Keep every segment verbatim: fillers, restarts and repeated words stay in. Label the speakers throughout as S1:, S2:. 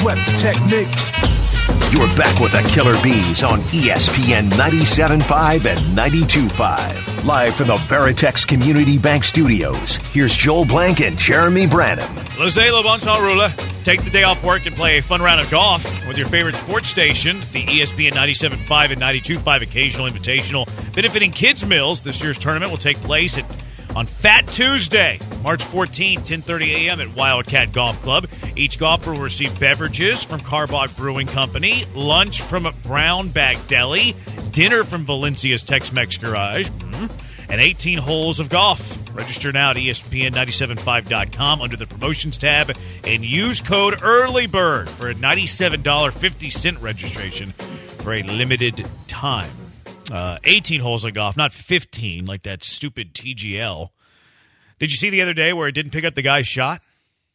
S1: sweat the technique.
S2: You're back with the Killer Bees on E S P N ninety-seven point five and ninety-two point five. Live from the Veritex Community Bank Studios, here's Joel Blank and Jeremy Branham.
S3: Jose Lobonzarula, take the day off work and play a fun round of golf with your favorite sports station, the E S P N ninety-seven point five and ninety-two point five Occasional Invitational, benefiting Kids Mills. This year's tournament will take place at on Fat Tuesday, March fourteenth, ten thirty a.m. at Wildcat Golf Club. Each golfer will receive beverages from Carbach Brewing Company, lunch from Brown Bag Deli, dinner from Valencia's Tex-Mex Garage, and eighteen holes of golf. Register now at E S P N ninety-seven point five dot com under the Promotions tab and use code EARLYBIRD for a ninety-seven dollars and fifty cents registration for a limited time. Uh, eighteen holes of golf, not fifteen like that stupid T G L. Did you see the other day where it didn't pick up the guy's shot?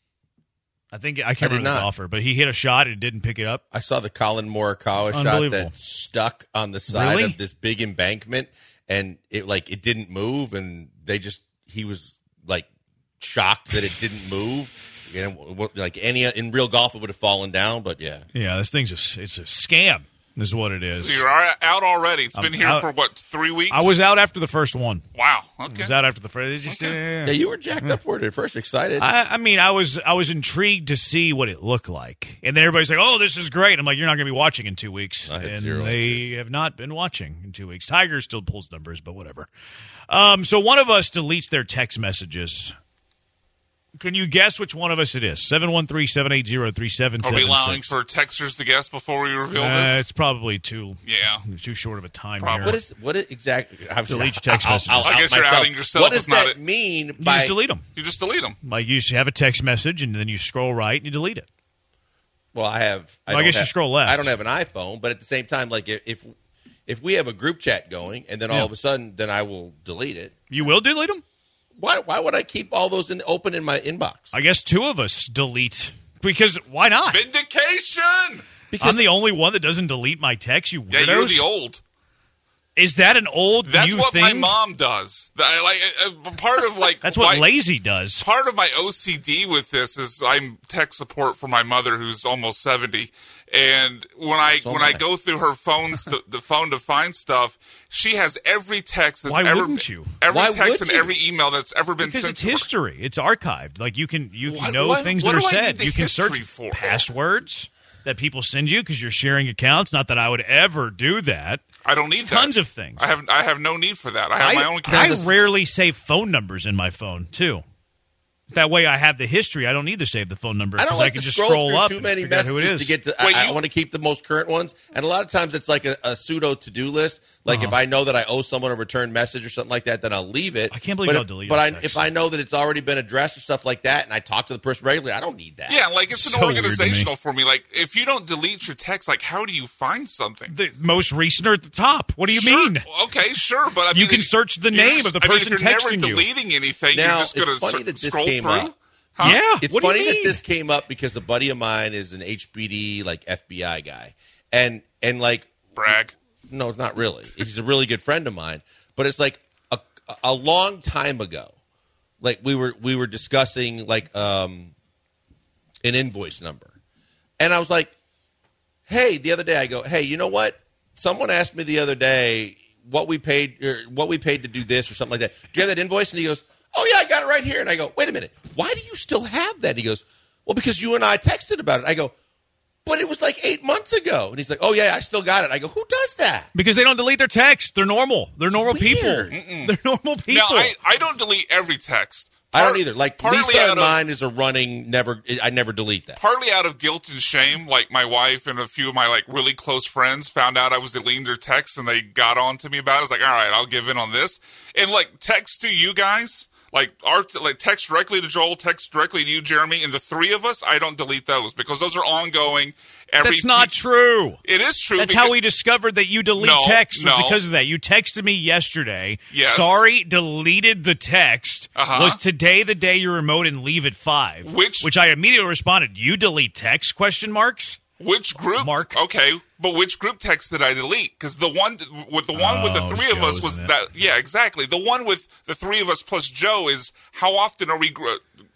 S3: I think I can't
S4: I
S3: remember the golfer, but he hit a shot and it didn't pick it up.
S4: I saw the Colin Morikawa shot that stuck on the side
S3: Really?
S4: of this big embankment, and it like it didn't move, and they just he was like shocked that it didn't move. You know, like any in real golf, it would have fallen down, but yeah,
S3: Yeah, this thing's a, it's a scam. Is what it is.
S5: So you're out already. It's
S3: I'm
S5: been here
S3: out.
S5: for, what, three weeks?
S3: I was out after the first one.
S5: Wow.
S3: I
S5: Okay.
S3: was out after the first. Just,
S5: Okay.
S3: uh,
S4: yeah. You were jacked up for it at first, excited.
S3: I, I mean, I was I was intrigued to see what it looked like, and then everybody's like, "Oh, this is great." I'm like, "You're not going to be watching in two weeks,"
S4: I had
S3: and
S4: zero
S3: they
S4: interest.
S3: have not been watching in two weeks. Tiger still pulls numbers, but whatever. Um, so one of us deletes their text messages. Can you guess which one of us it is? seven one three, seven eight zero, three seven
S5: Are
S3: seven
S5: we
S3: six.
S5: allowing for texters to guess before we reveal
S3: Uh,
S5: this?
S3: it's probably too
S5: Yeah.
S3: too short of a time
S5: Probably.
S3: here.
S4: What is what is exactly?
S3: Delete your text
S4: I'll-
S3: messages.
S4: I'll
S5: I
S4: out
S5: guess you're
S4: myself.
S5: outing yourself
S4: What does
S5: as not
S4: that
S5: a-
S4: mean?
S3: you
S4: by
S3: just delete them.
S5: You just delete them.
S3: Like you have a text message, and then you scroll right and you delete it.
S4: Well, I have. I,
S3: Well, I
S4: don't
S3: guess you
S4: have-
S3: scroll left.
S4: I don't have an iPhone, but at the same time, like if if we have a group chat going, and then all
S3: Yeah.
S4: of a sudden, then I will delete it.
S3: You will delete them?
S4: Why? Why would I keep all those in open in my inbox?
S3: I guess two of us delete because why not?
S5: Vindication!
S4: Because
S3: I'm the only one that doesn't delete my text. You
S5: Yeah,
S3: weirdos.
S5: you're the old.
S3: Is that an old
S5: That's
S3: new
S5: what
S3: thing?
S5: my mom does. That- like uh, part of like
S3: That's what
S5: my,
S3: lazy does.
S5: part of my O C D with this is I'm tech support for my mother who's almost seventy, and when I
S4: So
S5: when
S4: am
S5: I
S4: I.
S5: go through her phones the, the phone to find stuff, she has every text that's
S3: Why
S5: ever
S3: wouldn't you?
S5: every
S4: Why
S5: text
S4: would
S5: and
S4: you?
S5: every email that's ever been
S3: Because
S5: sent
S3: it's
S5: to her.
S3: history. It's archived. Like you can you can
S5: What-
S3: know
S5: what-
S3: things
S5: what
S3: that are
S5: do I
S3: said.
S5: need the
S3: You can search
S5: history for?
S3: passwords that people send you because you're sharing accounts. Not that I would ever do that.
S5: I don't need
S3: Tons
S5: that.
S3: of things.
S5: I have I have no need for that. I have
S3: I,
S5: my own
S3: I
S5: account.
S3: rarely save phone numbers in my phone too. That way, I have the history. I don't need to save the phone number
S4: I
S3: because
S4: don't
S3: I
S4: like
S3: can
S4: to
S3: just
S4: scroll,
S3: scroll
S4: through
S3: up
S4: too
S3: and
S4: many
S3: figure out who it
S4: messages
S3: is.
S4: to get to.
S5: Wait,
S4: I, I
S5: you-
S4: want to keep the most current ones, and a lot of times it's like a, a pseudo to do list. Like
S3: Uh-huh.
S4: if I know that I owe someone a return message or something like that, then I'll leave it.
S3: I can't believe
S4: but
S3: y'all
S4: if,
S3: delete
S4: But
S3: your
S4: I,
S3: text.
S4: if I know that it's already been addressed or stuff like that, and I talk to the person regularly, I don't need that.
S5: Yeah, like it's an
S3: So weird to me.
S5: organizational for me. Like if you don't delete your text, like how do you find something?
S3: The most recent are at the top. What do you
S5: Sure.
S3: mean?
S5: Okay, sure, but I
S3: You
S5: mean,
S3: can search the
S5: you're
S3: name
S5: just-
S3: of the
S5: I mean,
S3: person
S5: if you're
S3: texting
S5: never
S3: you.
S5: deleting anything,
S4: Now,
S5: you're just
S4: it's
S5: going
S4: funny
S5: to
S4: that this
S5: scroll
S4: came
S5: through.
S4: up.
S5: Huh?
S3: Yeah.
S4: It's
S3: What do you
S4: funny that
S3: mean?
S4: this came up because a buddy of mine is an H B D like F B I guy, and and like
S5: Brag.
S4: no, it's not really. He's a really good friend of mine, but it's like a a long time ago. Like we were we were discussing like um an invoice number, and I was like, hey, the other day I go, hey, you know what? Someone asked me the other day what we paid or what we paid to do this or something like that. Do you have that invoice? And he goes, oh yeah, I got it right here. And I go, wait a minute, why do you still have that? And he goes, well, because you and I texted about it. I go, but it was like eight months ago. And he's like, oh yeah, I still got it. I go, who does that?
S3: Because they don't delete their text. They're normal. They're normal
S4: weird.
S3: people. They're normal people.
S5: Now, I, I don't delete every text.
S4: I don't
S5: Part-
S4: either. Like
S5: partly
S4: Lisa
S5: out
S4: and
S5: of-
S4: mine is a running never. I never delete that.
S5: Partly out of guilt and shame, like my wife and a few of my like really close friends found out I was deleting their texts, and they got on to me about it. I was like, all right, I'll give in on this. And like text to you guys, like our like text directly to Joel, text directly to you, Jeremy, and the three of us, I don't delete those because those are ongoing. Every
S3: That's not true.
S5: It is true.
S3: That's
S5: because-
S3: how we discovered that you delete
S5: No,
S3: text was
S5: no.
S3: because of that. You texted me yesterday.
S5: Yes.
S3: Sorry, deleted the text.
S5: Uh-huh.
S3: Was today the day you remote and leave at five?
S5: Which-
S3: which I immediately responded. You delete text? Question marks.
S5: Which group?
S3: Mark.
S5: Okay, but which group text did I delete? Because the one with the one with the
S3: Oh,
S5: three of us
S3: Joe's,
S5: was
S3: isn't it?
S5: that. Yeah, exactly. The one with the three of us plus Joe is how often are we gr-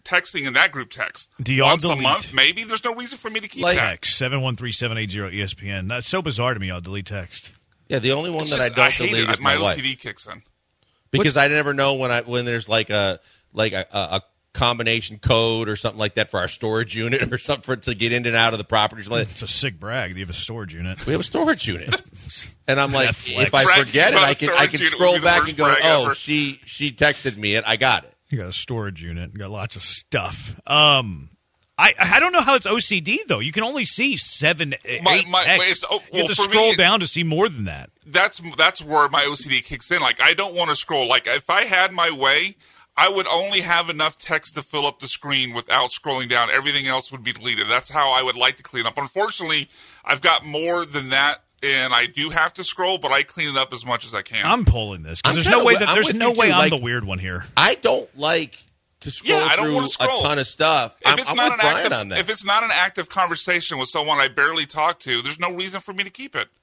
S5: texting in that group text.
S3: Do y'all
S5: Once
S3: delete?
S5: a month, maybe. There's no reason for me to keep
S4: Like-
S5: that.
S3: Text seven one three seven eight zero E S P N. That's so bizarre to me. Y'all delete text.
S4: Yeah, the only one
S5: It's
S4: that
S5: just-
S4: I don't
S5: hate
S4: delete
S5: it.
S4: is
S5: My,
S4: my
S5: O C D
S4: wife.
S5: kicks in.
S4: Because I never know when I when there's like a like a, a, a combination code or something like that for our storage unit or something for, to get in and out of the property. or something like that.
S3: It's a sick brag. You have a storage unit.
S4: We have a storage unit, and I'm like,
S3: flex.
S4: if I
S5: Bragging
S4: forget it,
S5: about
S4: I
S5: a
S4: can I
S5: storage
S4: can
S5: unit
S4: scroll
S5: would be the
S4: back
S5: worst
S4: and go,
S5: brag
S4: oh,
S5: ever.
S4: she she texted me it. I got it.
S3: You got a storage unit. You got lots of stuff. Um, I I don't know how it's O C D though. You can only see seven,
S5: My-
S3: eight
S5: my-
S3: texts.
S5: it's- oh,
S3: you have
S5: well,
S3: to
S5: for
S3: scroll
S5: me-
S3: down to see more than that.
S5: That's that's where my O C D kicks in. Like, I don't want to scroll. Like, if I had my way, I would only have enough text to fill up the screen without scrolling down. Everything else would be deleted. That's how I would like to clean up. Unfortunately, I've got more than that, and I do have to scroll, but I clean it up as much as I can.
S3: I'm pulling this because
S4: I'm
S3: there's
S4: kinda
S3: no way
S4: wi-
S3: that
S4: I'm
S3: there's
S4: with
S3: no
S4: you,
S3: way
S4: too.
S3: I'm
S4: Like-
S3: the weird one here.
S4: I don't like to scroll
S5: Yeah, I don't
S4: through
S5: wanna scroll.
S4: a ton of stuff.
S5: if
S4: I'm,
S5: it's
S4: I'm
S5: not
S4: with
S5: an
S4: Brian
S5: active,
S4: on that.
S5: if it's not an active conversation with someone I barely talk to, there's no reason for me to keep it.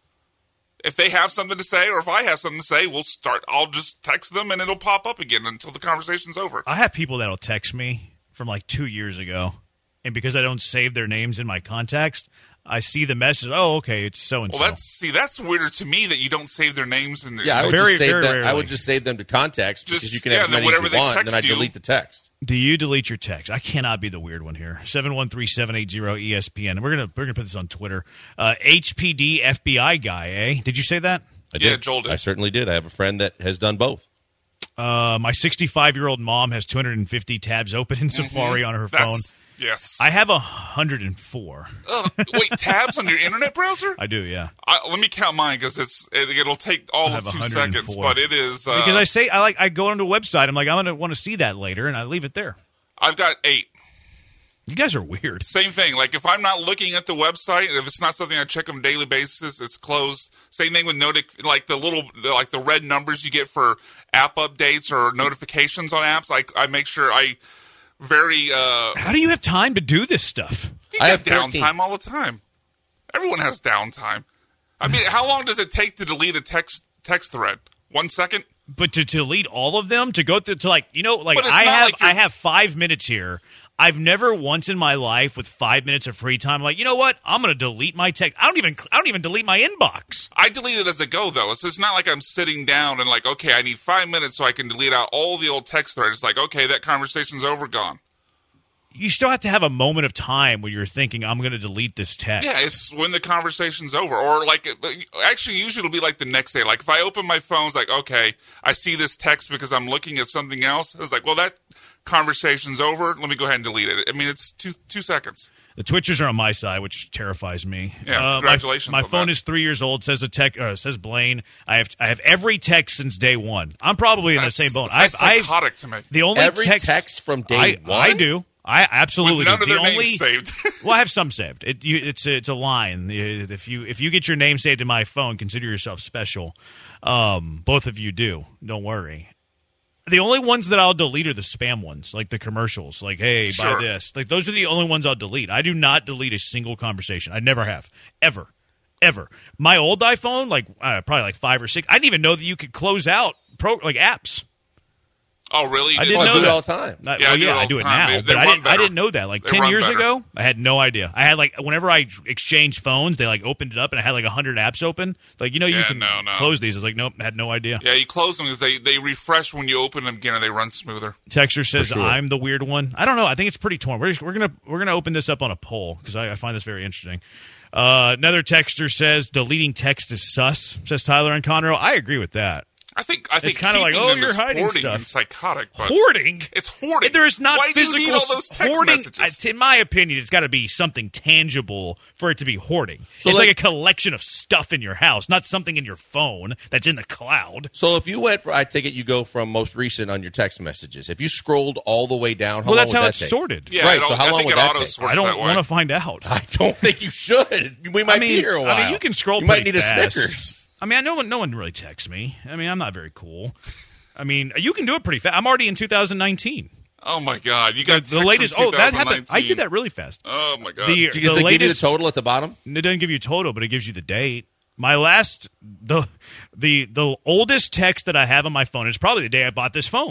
S5: If they have something to say, or if I have something to say, we'll start. I'll just text them, and it'll pop up again until the conversation's over.
S3: I have people that'll text me from like two years ago, and because I don't save their names in my contacts, I see the message. Oh, okay, it's so and so.
S5: Well, that's see, that's weirder to me that you don't save their names in their.
S4: yeah, I would
S3: Very,
S4: just save
S3: very
S4: them. I
S3: rarely.
S4: would just save them to contacts
S5: Just-
S4: because you can
S5: yeah,
S4: have as
S5: then
S4: many as
S5: whatever
S4: you
S5: they
S4: want, and then I
S5: text you-
S4: delete the text.
S3: Do you delete your text? I cannot be the weird one here. seven one three seven eight zero E S P N. We're gonna we're gonna put this on Twitter. Uh, H P D F B I guy, eh? Did you say that?
S4: I
S5: Yeah,
S4: did.
S5: Joel did.
S4: I certainly did. I have a friend that has done both.
S3: Uh, my sixty-five year old mom has two hundred fifty tabs open in Safari on her phone.
S5: That's yes.
S3: I have one hundred four.
S5: Ugh, wait, tabs on your internet browser?
S3: I do, yeah.
S5: I, let me count mine because it's it, it'll take all
S3: I
S5: of
S3: have
S5: two
S3: one hundred
S5: seconds,
S3: four.
S5: but it is uh,
S3: Because I say I like I go onto a website. I'm like I'm gonna want to see that later, and I leave it there.
S5: I've got eight.
S3: You guys are weird.
S5: Same thing. Like if I'm not looking at the website, if it's not something I check on a daily basis, it's closed. Same thing with notic, like the little, like the red numbers you get for app updates or notifications on apps. I I make sure I very. Uh,
S3: How do you have time to do this stuff?
S5: you
S4: I
S5: get
S4: have thirteen.
S5: downtime all the time. Everyone has downtime. I mean, how long does it take to delete a text text thread? One second.
S3: But to, to delete all of them, to go through to like you know, like
S5: But it's
S3: I
S5: not
S3: have
S5: like you're-
S3: I have five minutes here. I've never once in my life with five minutes of free time, like you know what, I'm gonna delete my text. I don't even I don't even delete my inbox.
S5: I delete it as I go, though. So it's not like I'm sitting down and like, okay, I need five minutes so I can delete out all the old text threads. It's like, okay, that conversation's over, gone.
S3: You still have to have a moment of time where you're thinking, I'm gonna delete this text.
S5: Yeah, it's when the conversation's over. Or like, actually, usually it'll be like the next day. Like if I open my phone, it's like, okay, I see this text because I'm looking at something else. It's like, well, that conversation's over. Let me go ahead and delete it. I mean, it's two two seconds.
S3: The Twitchers are on my side, which terrifies me.
S5: Yeah,
S3: Uh, my-
S5: congratulations
S3: My,
S5: on
S3: phone
S5: that.
S3: is three years old. Says a tech. Uh, says Blaine. I have I have every text since day one. I'm probably in
S5: That's,
S3: the same boat.
S5: that's
S3: I've, I've
S5: psychotic to me.
S3: the only
S4: Every
S3: text,
S4: text from day
S3: I,
S4: one?
S3: I do. I absolutely
S5: With none
S3: do.
S5: of their
S3: the
S5: names
S3: only,
S5: saved.
S3: well, I have some saved. It, you, it's a, it's a line. If you if you get your name saved in my phone, consider yourself special. Um, both of you do. Don't worry. The only ones that I'll delete are the spam ones, like the commercials. Like, hey,
S5: Sure.
S3: buy this. Like those are the only ones I'll delete. I do not delete a single conversation. I never have, ever, ever. My old iPhone, like uh, probably like five or six. I didn't even know that you could close out pro like apps.
S5: Oh, really? You
S3: I
S5: did
S3: didn't
S4: Oh, I
S3: know
S4: do
S3: that.
S4: it all the time.
S3: Not-
S5: Yeah, I
S3: well,
S5: do it
S3: yeah,
S5: all
S3: I do
S5: the
S3: it
S5: time.
S3: now,
S5: They-
S3: but
S5: they
S3: I
S5: run
S3: didn't. I
S5: better.
S3: didn't know that. Like
S5: They
S3: ten
S5: run
S3: years
S5: better.
S3: ago, I had no idea. I had like whenever I exchanged phones, they like opened it up and I had like a hundred apps open. Like you know, you
S5: Yeah,
S3: can
S5: no, no.
S3: close these. I was like, nope, had no idea.
S5: Yeah, you close them because they, they refresh when you open them again and they run smoother.
S3: Texter says
S4: sure.
S3: I'm the weird one. I don't know. I think it's pretty torn. We're just, we're gonna we're gonna open this up on a poll because I, I find this very interesting. Uh, another texter says deleting text is sus. Says Tyler and Conroe. I agree with that.
S5: I think I think
S3: It's kinda like,
S5: keeping
S3: oh,
S5: them
S3: you're
S5: is
S3: hiding
S5: hoarding
S3: stuff.
S5: and psychotic. But
S3: Hoarding.
S5: It's hoarding.
S3: There is not
S5: Why
S3: physical
S5: do you need all those text
S3: hoarding.
S5: messages?
S3: uh, In my opinion, it's got to be something tangible for it to be hoarding.
S4: So
S3: it's like,
S4: like-
S3: a collection of stuff in your house, not something in your phone that's in the cloud.
S4: So if you went for, I take it you go from most recent on your text messages. If you scrolled all the way down, how
S3: Well,
S4: long
S3: that's
S4: would
S3: how
S4: that
S3: it's
S4: take?
S3: sorted.
S5: Yeah,
S4: Right,
S5: I don't-
S4: so how
S5: I
S4: long
S5: think
S4: would
S5: it
S4: that
S5: auto
S4: take?
S5: sorts
S3: I don't
S5: that way.
S3: want to find out.
S4: I don't think you should. We might
S3: I mean-
S4: be here a
S3: I
S4: while.
S3: mean, you can scroll
S4: You might
S3: pretty
S4: need
S3: fast.
S4: a Snickers.
S3: I mean, I know no one really texts me. I mean, I'm not very cool. I mean, you can do it pretty fast. I'm already in two thousand nineteen.
S5: Oh my god, you got
S3: The latest.
S5: From
S3: Oh, that happened. I
S5: twenty nineteen.
S3: did that really fast.
S5: Oh my god.
S3: The,
S4: Does
S3: the
S4: it give you the
S3: latest.
S4: total at the bottom?
S3: It doesn't give you a total, but it gives you the date. My last the the the oldest text that I have on my phone is probably the day I bought this phone.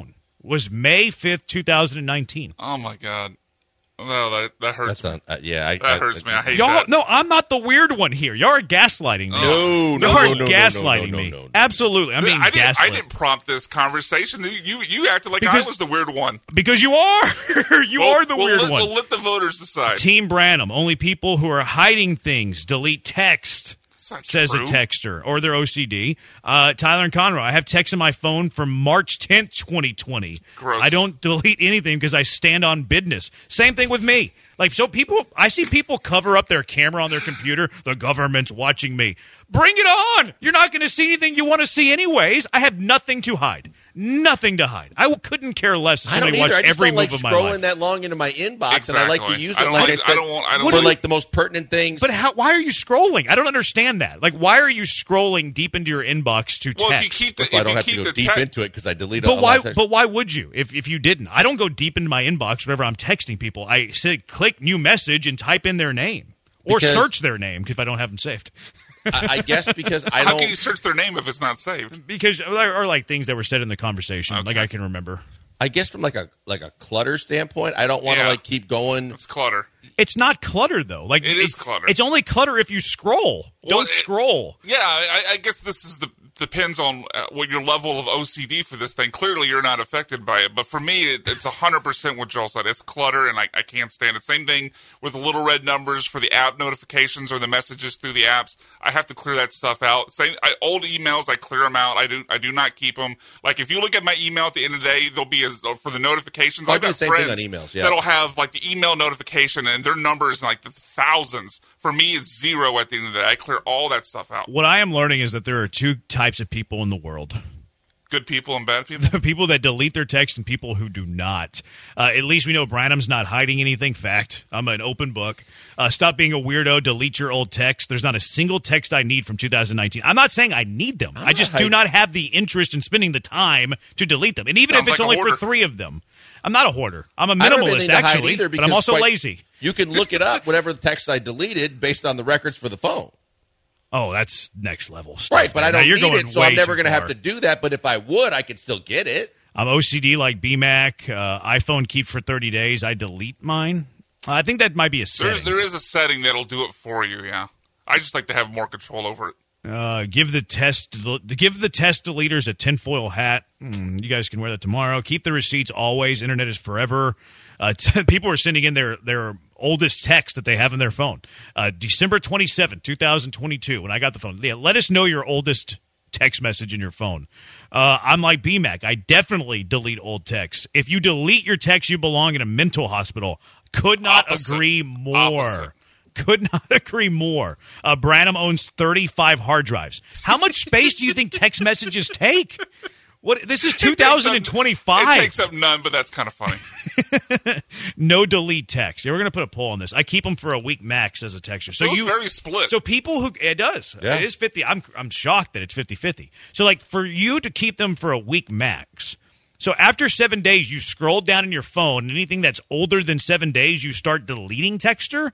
S3: was May fifth, twenty nineteen.
S5: Oh, my God. No, that, that hurts
S4: That's
S5: me.
S4: on, uh, yeah, I,
S5: That
S4: I,
S5: hurts
S4: I,
S5: me. I hate
S3: Y'all,
S5: that.
S3: no, I'm not the weird one here. Y'all are gaslighting me.
S4: No, no,
S3: Y'all are
S4: no, no, no,
S3: gaslighting
S4: no, no,
S3: me.
S4: no, no.
S3: Absolutely. I mean,
S5: I didn't, I
S3: gaslight.
S5: didn't prompt this conversation. You you acted like
S3: Because-
S5: I was the weird one.
S3: Because you are. you
S5: Well,
S3: are the
S5: we'll
S3: weird
S5: let,
S3: one.
S5: We'll let the voters decide.
S3: Team Branham. Only people who are hiding things delete text.
S5: That's not
S3: Says
S5: true.
S3: a texter, or their O C D. Uh, Tyler and Conroy, I have text on my phone from March tenth, twenty twenty.
S5: Gross.
S3: I don't delete anything because I stand on business. Same thing with me. Like, so people, I see people cover up their camera on their computer. The government's watching me. Bring it on. You're not going to see anything you want to see anyways. I have nothing to hide. Nothing to hide. I couldn't care less if
S4: I don't
S3: somebody
S4: either.
S3: watched
S4: I just
S3: every
S4: don't like
S3: move of my
S4: scrolling
S3: life.
S4: that long into my inbox, and I like to
S5: Exactly.
S4: use
S5: I
S4: it,
S5: don't
S4: like I
S5: like-
S4: said,
S5: I don't want- I don't
S4: for
S5: like-
S4: like the most pertinent things.
S3: But how, why are you scrolling? I don't understand that. Like, why are you scrolling deep into your inbox to
S5: Well,
S3: text?
S5: if you keep the,
S4: That's why I
S5: if
S4: don't
S5: you
S4: have to
S5: keep
S4: go
S5: the
S4: deep
S5: te-
S4: into it because I delete
S3: But
S4: a
S3: why?
S4: lot of text.
S3: But why would you? If if you didn't, I don't go deep into my inbox whenever I'm texting people. I say click new message and type in their name or
S4: Because-
S3: search their name if I don't have them saved.
S4: I, I guess because I
S5: How
S4: don't.
S5: can you search their name if it's not saved?
S3: Because or like things that were said in the conversation,
S5: Okay.
S3: like I can remember.
S4: I guess from like a like a clutter standpoint, I don't want to
S5: Yeah.
S4: like keep going.
S5: It's clutter.
S3: It's not clutter though. Like
S5: It is clutter.
S3: It's only clutter if you scroll.
S5: Well,
S3: Don't
S5: it-
S3: scroll.
S5: Yeah, I, I guess this is the depends on uh, what your level of O C D for this thing. Clearly, you're not affected by it, but for me, it, it's one hundred percent what Joel said. It's clutter, and I, I can't stand it. Same thing with the little red numbers for the app notifications or the messages through the apps. I have to clear that stuff out. Same I, old emails, I clear them out. I do I do not keep them. Like if you look at my email at the end of the day, there'll be a, for the notifications.
S4: I
S5: I've
S4: do
S5: got
S4: the same thing
S5: friends
S4: on emails, yeah.
S5: that'll have like the email notification, and their numbers in like the thousands. For me, it's zero at the end of the day. I clear all that stuff out.
S3: What I am learning is that there are two types of people in the world.
S5: Good people and bad people.
S3: People that delete their text and people who do not. Uh, at least we know Branham's not hiding anything. Fact. I'm an open book. Uh, stop being a weirdo. Delete your old text. There's not a single text I need from two thousand nineteen. I'm not saying I need them.
S4: I'm
S3: I just
S4: not
S3: do
S4: hiding-
S3: not have the interest in spending the time to delete them. And even
S5: Sounds
S3: if it's
S5: like a
S3: only for
S5: hoarder.
S3: three of them. I'm not a hoarder. I'm a
S4: I don't have
S3: minimalist,
S4: anything to hide
S3: actually.
S4: either
S3: But I'm
S4: because
S3: also
S4: quite-
S3: lazy.
S4: You can look it up, whatever the text I deleted, based on the records for the phone.
S3: Oh, that's next level stuff.
S4: Right, but
S3: man.
S4: I
S3: Now,
S4: don't
S3: you're
S4: need
S3: going
S4: it, so
S3: way
S4: I'm never
S3: too
S4: going to have
S3: far.
S4: to do that. But if I would, I could still get it.
S3: I'm O C D like B Mac. Uh, iPhone keep for thirty days. I delete mine. I think that might be a
S5: There's,
S3: setting.
S5: there is a setting that'll do it for you. Yeah, I just like to have more control over it.
S3: Uh, give the test give the test deleters a tinfoil hat. Mm, you guys can wear that tomorrow. Keep the receipts always. Internet is forever. Uh, t- people are sending in their, their oldest text that they have in their phone. Uh, December twenty-seventh, twenty twenty-two, when I got the phone. Yeah, let us know your oldest text message in your phone. Uh, I'm like B Mac. I definitely delete old texts. If you delete your text, you belong in a mental hospital. Could not
S5: Opposite.
S3: agree more.
S5: Opposite.
S3: Could not agree more. Uh, Branham owns thirty-five hard drives. How much space do you think text messages take? What? This is two thousand twenty-five.
S5: It takes up none, but that's kind of funny.
S3: No delete text. Yeah, we're going to put a poll on this. I keep them for a week max as a texture. So
S5: So it's
S3: you
S5: very split.
S3: So people who it does.
S4: Yeah.
S3: It is fifty. I'm I'm shocked that it's fifty-fifty. So like for you to keep them for a week max. So after seven days, you scroll down in your phone, and anything that's older than seven days, you start deleting texter.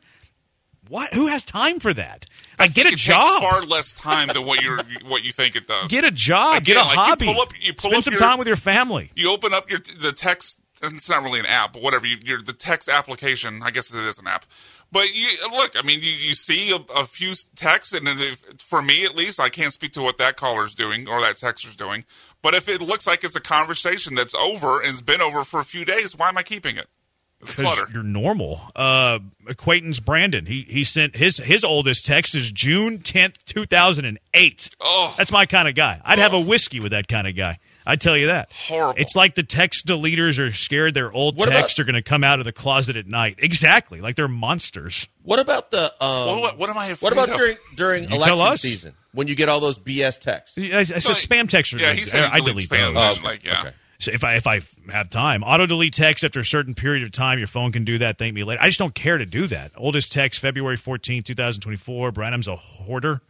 S3: What? Who has time for that? Like, get a
S5: it
S3: job.
S5: Takes far less time than what you're what you think it does.
S3: Get a job.
S5: Again,
S3: get a
S5: like, you
S3: hobby.
S5: pull up- you pull
S3: Spend
S5: up
S3: some
S5: your-
S3: time with your family.
S5: You open up your the text. It's not really an app, but whatever. You, your the text application. I guess it is an app. But you look. I mean, you, you see a, a few texts, and if, for me at least, I can't speak to what that caller's doing or that texter's doing. But if it looks like it's a conversation that's over and it's been over for a few days, why am I keeping it? It's
S3: Because
S5: clutter.
S3: you're normal. Uh, acquaintance Brandon. He he sent his his oldest text is June tenth, two thousand eight.
S5: Oh.
S3: That's my kind of guy. I'd have a whiskey with that kind of guy. I tell you that.
S5: Horrible.
S3: It's like the text deleters are scared their old
S4: What
S3: texts
S4: about-
S3: are going to come out of the closet at night. Exactly, like they're monsters.
S4: What about the? Um,
S5: Well, what, what am I afraid
S4: what about
S5: of?
S4: during during
S3: tell
S4: election
S3: us.
S4: season when you get all those B S texts?
S3: I, I said
S5: No,
S3: spam texters.
S5: Yeah, he said
S3: I, I
S5: he deletes
S3: delete
S5: spam.
S3: those.
S4: Oh, okay.
S5: Like, yeah.
S4: Okay.
S3: So if I if I have time, auto delete text after a certain period of time, your phone can do that. Thank me later. I just don't care to do that. Oldest text February fourteenth, two thousand twenty four. Branham's a hoarder.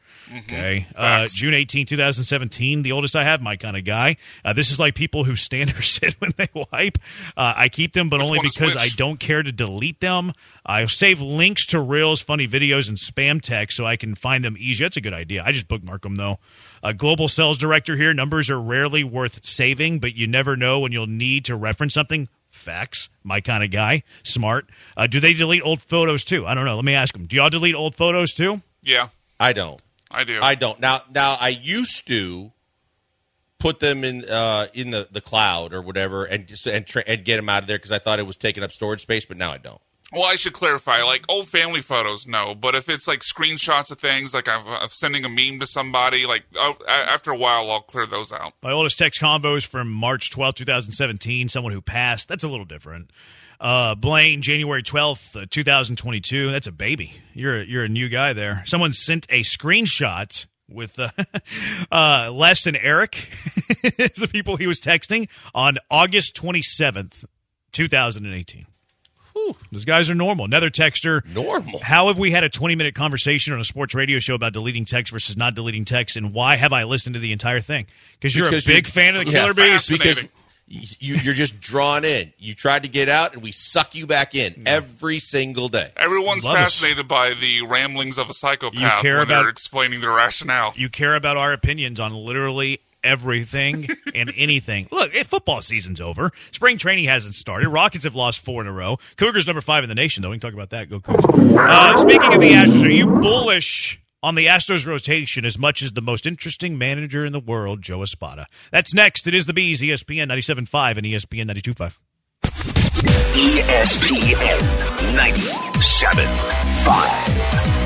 S3: Okay. Uh, June eighteenth, twenty seventeen, the oldest I have, my kind of guy. Uh, this is like people who stand or sit when they wipe. Uh, I keep them, but
S5: Which
S3: only
S5: one is
S3: because
S5: which?
S3: I don't care to delete them. I save links to reels, funny videos, and spam text so I can find them easy. That's a good idea. I just bookmark them, though. Uh, global sales director here. Numbers are rarely worth saving, but you never know when you'll need to reference something. Facts. My kind of guy. Smart. Uh, do they delete old photos, too? I don't know. Let me ask them. Do y'all delete old photos, too?
S5: Yeah,
S4: I don't.
S5: I do.
S4: I don't. Now, now I used to put them in uh, in the, the cloud or whatever and just and, tra- and get them out of there because I thought it was taking up storage space, but now I don't.
S5: Well, I should clarify. Like old family photos, no. But if it's like screenshots of things, like I'm, I'm sending a meme to somebody, like oh, after a while, I'll clear those out.
S3: My oldest text combos from March twelfth, twenty seventeen. Someone who passed. That's a little different. Uh, Blaine, January twelfth, uh, twenty twenty-two. That's a baby. You're a, you're a new guy there. Someone sent a screenshot with uh, uh, Les and Eric, the people he was texting, on August twenty-seventh, twenty eighteen. Whew. Those guys are normal. Another texter.
S4: Normal.
S3: How have we had a twenty-minute conversation on a sports radio show about deleting text versus not deleting text, and why have I listened to the entire thing? Because you're
S4: Because
S3: a big
S4: you're-
S3: fan of the
S4: yeah,
S3: Killer Bees.
S4: Because you, you're just drawn in. You tried to get out, and we suck you back in every single day.
S5: Everyone's
S3: Love us.
S5: fascinated by the ramblings of a psychopath
S3: You care
S5: when
S3: about-
S5: they're explaining their rationale.
S3: You care about our opinions on literally everything and anything. Look, if football season's over. Spring training hasn't started. Rockets have lost four in a row. Cougars number five in the nation, though. We can talk about that. Go Cougars. Uh, speaking of the Astros, are you bullish on the Astros rotation as much as the most interesting manager in the world, Joe Espada? That's next. It is the Bees, E S P N ninety-seven point five and E S P N ninety-two point five.
S2: E S P N ninety-seven point five.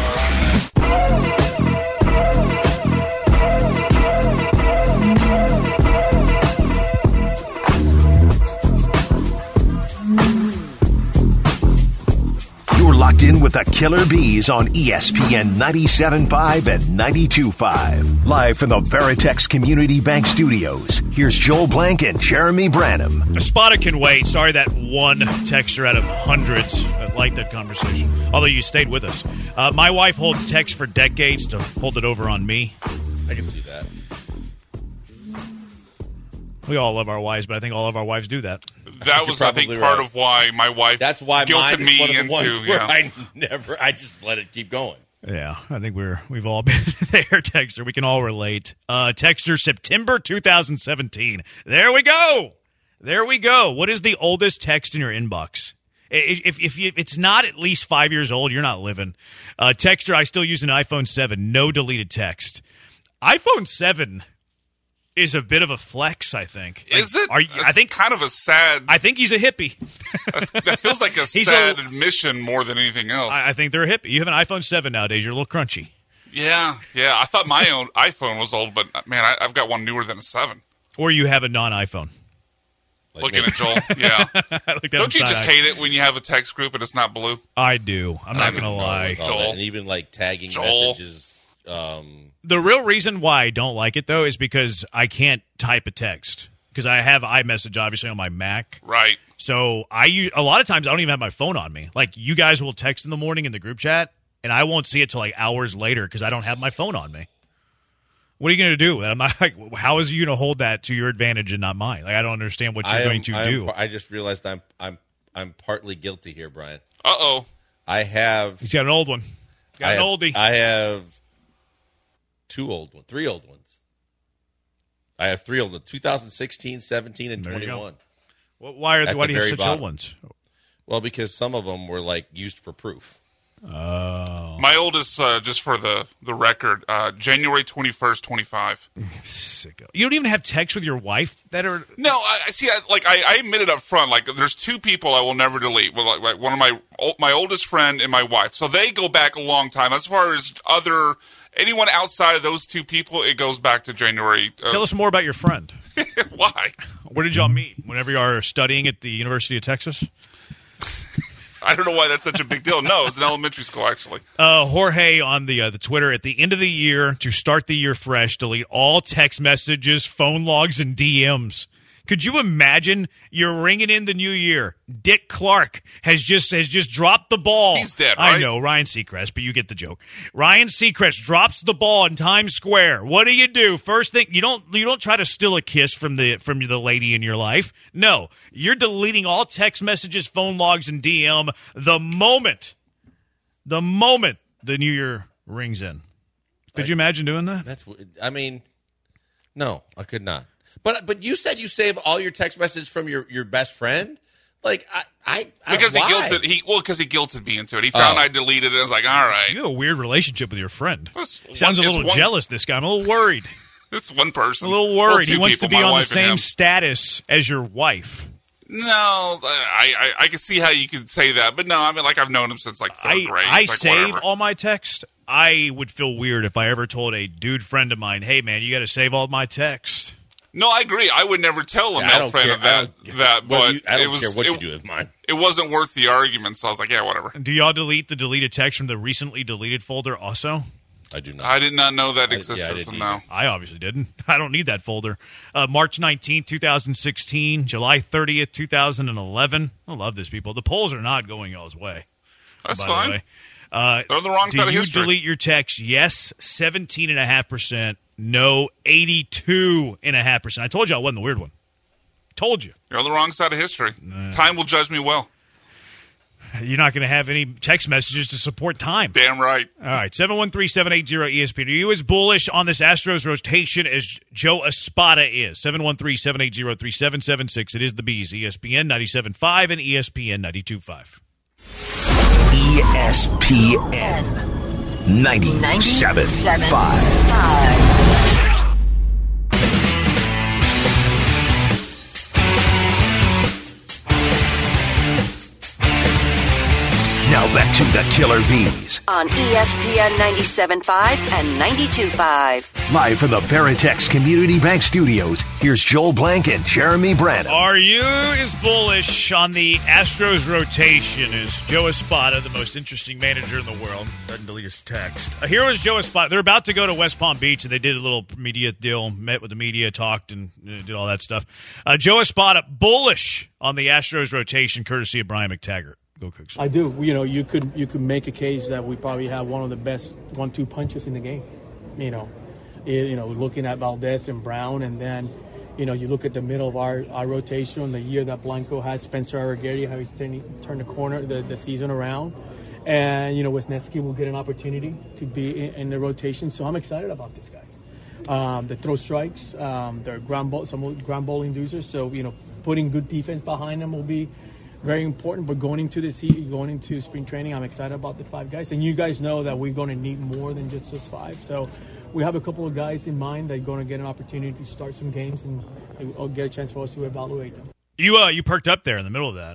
S2: You're locked in with the Killer Bees on E S P N ninety-seven point five and ninety-two point five. Live from the Veritex Community Bank Studios, here's Joel Blank and Jeremy Branham.
S3: Espada can wait. Sorry that one texter out of hundreds that liked that conversation. Although you stayed with us. Uh, my wife holds text for decades to hold it over on me.
S4: I can see that.
S3: We all love our wives, but I think all of our wives do that.
S5: That was, I think,
S4: probably
S5: part
S4: right.
S5: of why my wife
S4: That's why
S5: guilted
S4: mine is
S5: me
S4: one of the
S5: into.
S4: ones where
S5: Yeah.
S4: I never. I just let it keep going.
S3: Yeah, I think we're we've all been there, Texter. We can all relate. Uh, Texter, September twenty seventeen. There we go. There we go. What is the oldest text in your inbox? If if, if, you, if it's not at least five years old, you're not living. Uh, Texter, I still use an iPhone seven. No deleted text. iPhone seven is a bit of a flex, I think. Like,
S5: Is it?
S3: Are you, I
S5: It's
S3: think
S5: kind of a sad.
S3: I think he's a hippie.
S5: That's, that feels like a
S3: He's
S5: sad
S3: a-
S5: admission more than anything else.
S3: I, I think they're a hippie. You have an iPhone seven nowadays. You're a little crunchy.
S5: yeah, yeah. I thought my own iPhone was old, but man, I, I've got one newer than a seven.
S3: Or you have a non-iPhone.
S4: Like
S5: Looking
S4: me.
S5: at Joel, yeah.
S3: Like that
S5: Don't you
S3: inside
S5: just
S3: eye.
S5: hate it when you have a text group and it's not blue?
S3: I do. I'm not
S5: I
S3: going to
S5: know.
S3: lie.
S4: With all
S5: Joel.
S4: that, and even like tagging
S5: Joel.
S4: messages. Um,
S3: The real reason why I don't like it, though, is because I can't type a text. Because I have iMessage, obviously, on my Mac.
S5: Right.
S3: So I use, a lot of times I don't even have my phone on me. Like, you guys will text in the morning in the group chat, and I won't see it till like hours later because I don't have my phone on me. What are you going to do? I'm like, how is you going to hold that to your advantage and not mine? Like, I don't understand what you're
S4: I am,
S3: going to
S4: I am
S3: do.
S4: par- I just realized I'm I'm I'm partly guilty here, Brian.
S5: Uh oh.
S4: I have
S3: He's got an old one. Got
S4: I
S3: an
S4: have,
S3: oldie.
S4: I have two old ones, three old ones. I have three old ones: two thousand sixteen, seventeen, and
S3: There you go.
S4: twenty-one.
S3: Well, why are
S4: At
S3: why
S4: the
S3: do you have
S4: very
S3: such
S4: bottom.
S3: old ones?
S4: Well, because some of them were like used for proof.
S3: Oh,
S5: My oldest, uh, just for the, the record, uh, January twenty-first, twenty-five.
S3: sicko. You don't even have text with your wife that are.
S5: No, I, I see. I, like I, I admit it up front. Like there's two people I will never delete. Well, like, like one of my ol- my oldest friend and my wife. So they go back a long time. As far as other anyone outside of those two people, it goes back to January. Uh,
S3: Tell us more about your friend.
S5: why?
S3: Where did y'all meet? Whenever you are studying at the University of Texas?
S5: I don't know why that's such a big deal. No, it's an elementary school actually.
S3: Uh, Jorge on the uh, the Twitter, at the end of the year, to start the year fresh, delete all text messages, phone logs, and D Ms. Could you imagine you're ringing in the new year? Dick Clark has just has just dropped the ball.
S5: He's dead, right?
S3: I know, Ryan Seacrest, but you get the joke. Ryan Seacrest drops the ball in Times Square. What do you do? First thing, you don't you don't try to steal a kiss from the from the lady in your life. No, you're deleting all text messages, phone logs, and D M the moment, the moment the new year rings in. Could you imagine doing that?
S4: That's. I mean, no, I could not. But but you said you save all your text messages from your, your best friend? Like, I... I, I
S5: because
S4: why?
S5: he guilted he well because he guilted me into it. He found
S4: Oh.
S5: I deleted it. I was like, all right,
S3: You have a weird relationship with your friend.
S5: It's
S3: Sounds
S5: one-
S3: a
S5: it's
S3: little
S5: one-
S3: jealous, this guy. I'm a little worried.
S5: it's one person,
S3: A little
S5: Well,
S3: worried.
S5: two
S3: He wants
S5: people,
S3: to be
S5: my
S3: on the
S5: wife and
S3: same
S5: him.
S3: status as your wife.
S5: No, I, I I can see how you could say that, but no, I mean, like I've known him since like third
S3: I,
S5: grade.
S3: I
S5: It's like,
S3: save
S5: whatever.
S3: all my text. I would feel weird if I ever told a dude friend of mine, hey, man, you got to save all my text.
S5: No, I agree. I would never tell a
S4: Yeah, I
S5: male
S4: don't
S5: friend
S4: care.
S5: of
S4: I
S5: that.
S4: don't-
S5: that,
S4: well,
S5: but
S4: you- I don't
S5: it was
S4: care what
S5: it,
S4: you do with mine.
S5: It wasn't worth the argument, so I was like, yeah, whatever.
S3: Do y'all delete the deleted text from the recently deleted folder also?
S4: I do not.
S5: I did not know that
S4: I-
S5: existed.
S4: yeah, I didn't
S5: so
S4: either.
S5: no.
S3: I obviously didn't. I don't need that folder. Uh, March nineteenth, twenty sixteen, July thirtieth, two thousand eleven. I love this, people. The polls are not going y'all's way.
S5: That's
S3: by
S5: fine.
S3: the way. Uh,
S5: They're on the wrong
S3: do
S5: side of
S3: you
S5: history.
S3: delete your text? Yes, seventeen point five percent. No, eighty-two point five percent. I told you I wasn't the weird one. Told you.
S5: You're on the wrong side of history. Time will judge me well.
S3: You're not going to have any text messages to support time.
S5: Damn right.
S3: All right, seven one three, seven eight zero, E S P N. Are you as bullish on this Astros rotation as Joe Espada is? seven one three, seven eight zero, three seven seven six. It is the Bees, E S P N ninety-seven point five and E S P N ninety-two point five.
S2: E S P N ninety-seven point five. Now back to the Killer Bees.
S1: On E S P N ninety-seven point five and ninety-two point five.
S2: Live from the Veritex Community Bank Studios, here's Joel Blank and Jeremy Branham.
S3: Are you as bullish on the Astros rotation as Joe Espada, the most interesting manager in the world? Doesn't delete his text. Uh, here was Joe Espada. They're about to go to West Palm Beach, and they did a little media deal, met with the media, talked, and uh, did all that stuff. Uh, Joe Espada, bullish on the Astros rotation, courtesy of Brian McTaggart. Go Cooks.
S6: I do. You know, you could you could make a case that we probably have one of the best one-two punches in the game. You know, you, you know, looking at Valdez and Brown, and then, you know, you look at the middle of our, our rotation, the year that Blanco had Spencer Arrighetti, how he's turning turned the corner, the, the season around, and you know, Wisniewski will get an opportunity to be in, in the rotation. So I'm excited about these guys. Um, they throw strikes, um, they're ground ball, some ground ball inducers. So you know, putting good defense behind them will be very important. But going into the season, going into spring training, I'm excited about the five guys. And you guys know that we're going to need more than just those five. So we have a couple of guys in mind that are going to get an opportunity to start some games and it'll get a chance for us to evaluate them.
S3: You uh, you perked up there in the middle of that.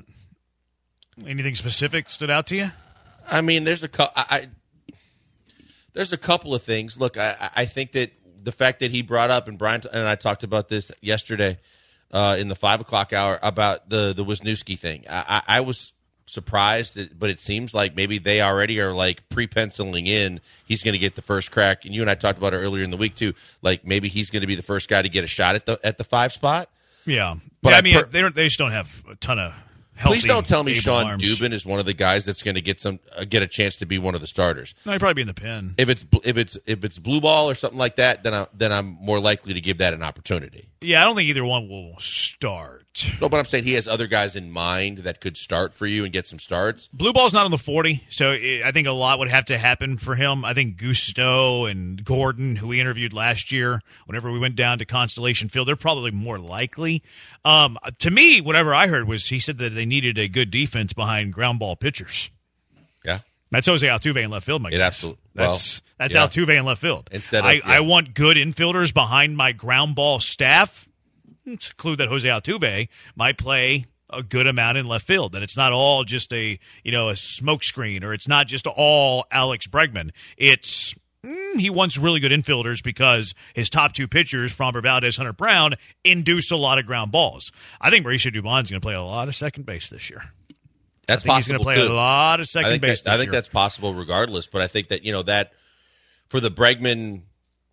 S3: Anything specific stood out to you?
S4: I mean, there's a cou- I, I there's a couple of things. Look, I, I think that the fact that he brought up, and Brian and I talked about this yesterday uh, in the five o'clock hour about the the Wisniewski thing. I, I, I was surprised, that, but it seems like maybe they already are like pre-penciling in he's going to get the first crack. And you and I talked about it earlier in the week too. Like maybe he's going to be the first guy to get a shot at the at the five spot.
S3: Yeah,
S4: But
S3: yeah, I
S4: I
S3: mean,
S4: per-
S3: they don't. They just don't have a ton of healthy.
S4: Please don't tell me
S3: able
S4: Sean
S3: arms.
S4: Dubin is one of the guys that's going to get some uh, get a chance to be one of the starters.
S3: No, he'd probably be in the pen.
S4: If it's bl- if it's if it's blue ball or something like that, then I then I'm more likely to give that an opportunity.
S3: Yeah, I don't think either one will start.
S4: No, but I'm saying he has other guys in mind that could start for you and get some starts.
S3: Blue ball's not on the forty, so it, I think a lot would have to happen for him. I think Gusto and Gordon, who we interviewed last year, whenever we went down to Constellation Field, they're probably more likely. Um, to me, whatever I heard was he said that they needed a good defense behind ground ball pitchers.
S4: Yeah,
S3: That's Jose Altuve in left field, my
S4: it
S3: guess.
S4: absolutely.
S3: That's
S4: well,
S3: that's
S4: yeah.
S3: Altuve in left field.
S4: Instead of-
S3: I,
S4: yeah.
S3: I want good infielders behind my ground ball staff. It's a clue that Jose Altuve might play a good amount in left field. That it's not all just a you know a smokescreen, or it's not just all Alex Bregman. It's mm, he wants really good infielders because his top two pitchers, Framber Valdez, Hunter Brown, induce a lot of ground balls. I think Mauricio Dubon's going to play a lot of second base this year.
S4: That's
S3: I think he's going
S4: possible
S3: to play
S4: too.
S3: a lot of
S4: I
S3: second
S4: think
S3: base
S4: that,
S3: this
S4: I think
S3: year.
S4: that's possible regardless. But I think that you know that for the Bregman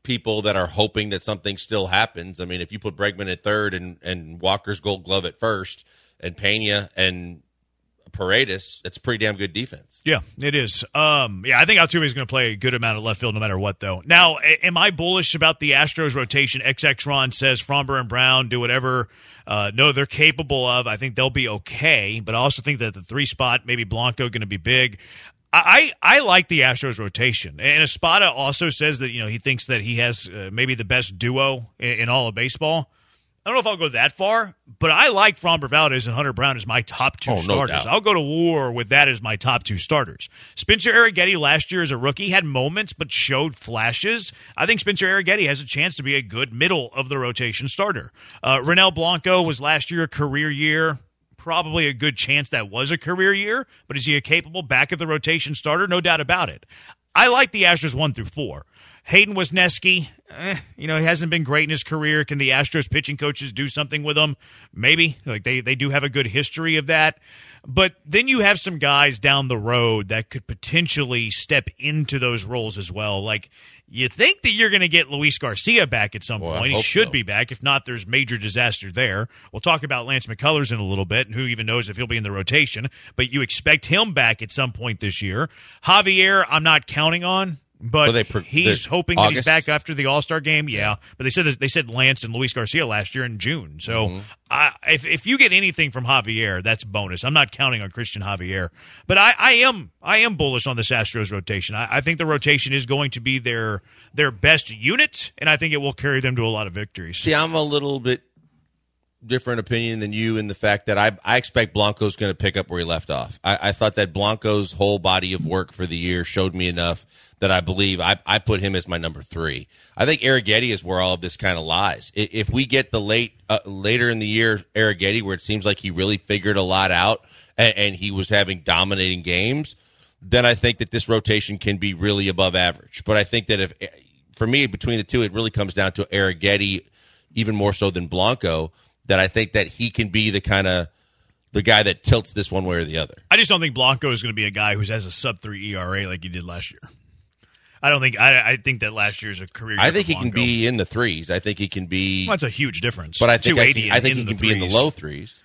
S4: people that are hoping that something still happens. I mean, if you put Bregman at third and, and Walker's Gold Glove at first and Pena and Paredes, it's a pretty damn good defense.
S3: Yeah, it is. Um, yeah, I think Altuve is going to play a good amount of left field no matter what, though. Now, a- am I bullish about the Astros rotation? X X Ron says Fromber and Brown do whatever uh, no they're capable of. I think they'll be okay, but I also think that the three spot, maybe Blanco, going to be big. I, I like the Astros rotation. And Espada also says that, you know, he thinks that he has uh, maybe the best duo in, in all of baseball. I don't know if I'll go that far, but I like Fromber Valdez and Hunter Brown as my top two
S4: oh, no
S3: starters.
S4: doubt.
S3: I'll go to war with that as my top two starters. Spencer Arrighetti last year as a rookie had moments but showed flashes. I think Spencer Arrighetti has a chance to be a good middle of the rotation starter. Uh, Ronel Blanco was last year a career year. Probably a good chance that was a career year, but is he a capable back of the rotation starter? No doubt about it. I like the Astros one through four. Hayden Wesneski, eh, you know, he hasn't been great in his career. Can the Astros pitching coaches do something with him? Maybe. Like they, they do have a good history of that. But then you have some guys down the road that could potentially step into those roles as well. Like, you think that you're going to get Luis Garcia back at some
S4: Well, I
S3: point. He
S4: hope
S3: should
S4: so.
S3: be back. If not, there's major disaster there. We'll talk about Lance McCullers in a little bit, and who even knows if he'll be in the rotation. But you expect him back at some point this year. Javier, I'm not counting on. But
S4: Well, they pro-
S3: he's
S4: they're-
S3: hoping that he's
S4: August?
S3: back after the All-Star game. Yeah, but they said that, they said Lance and Luis Garcia last year in June. So
S4: Mm-hmm.
S3: I, if if you get anything from Javier, that's bonus. I'm not counting on Christian Javier, but I, I am I am bullish on this Astros rotation. I, I think the rotation is going to be their their best unit, and I think it will carry them to a lot of victories.
S4: See, I'm a little bit different opinion than you in the fact that I I expect Blanco's going to pick up where he left off. I, I thought that Blanco's whole body of work for the year showed me enough that I believe I, I put him as my number three. I think Arrighetti is where all of this kind of lies. I- If we get the late uh, later in the year Arrighetti, where it seems like he really figured a lot out and, and he was having dominating games, then I think that this rotation can be really above average. But I think that if, for me, between the two, it really comes down to Arrighetti, even more so than Blanco, that I think that he can be the kind of the guy that tilts this one way or the other.
S3: I just don't think Blanco is going to be a guy who has a sub three E R A like he did last year. I don't think. I, I think that last year's a career.
S4: I
S3: year
S4: think
S3: for
S4: he can
S3: Blanco.
S4: be in the threes. I think he can be,
S3: Well, that's a huge difference.
S4: but I think I,
S3: two eighty
S4: can, I think
S3: and
S4: he
S3: in
S4: can be in the
S3: threes.
S4: low threes.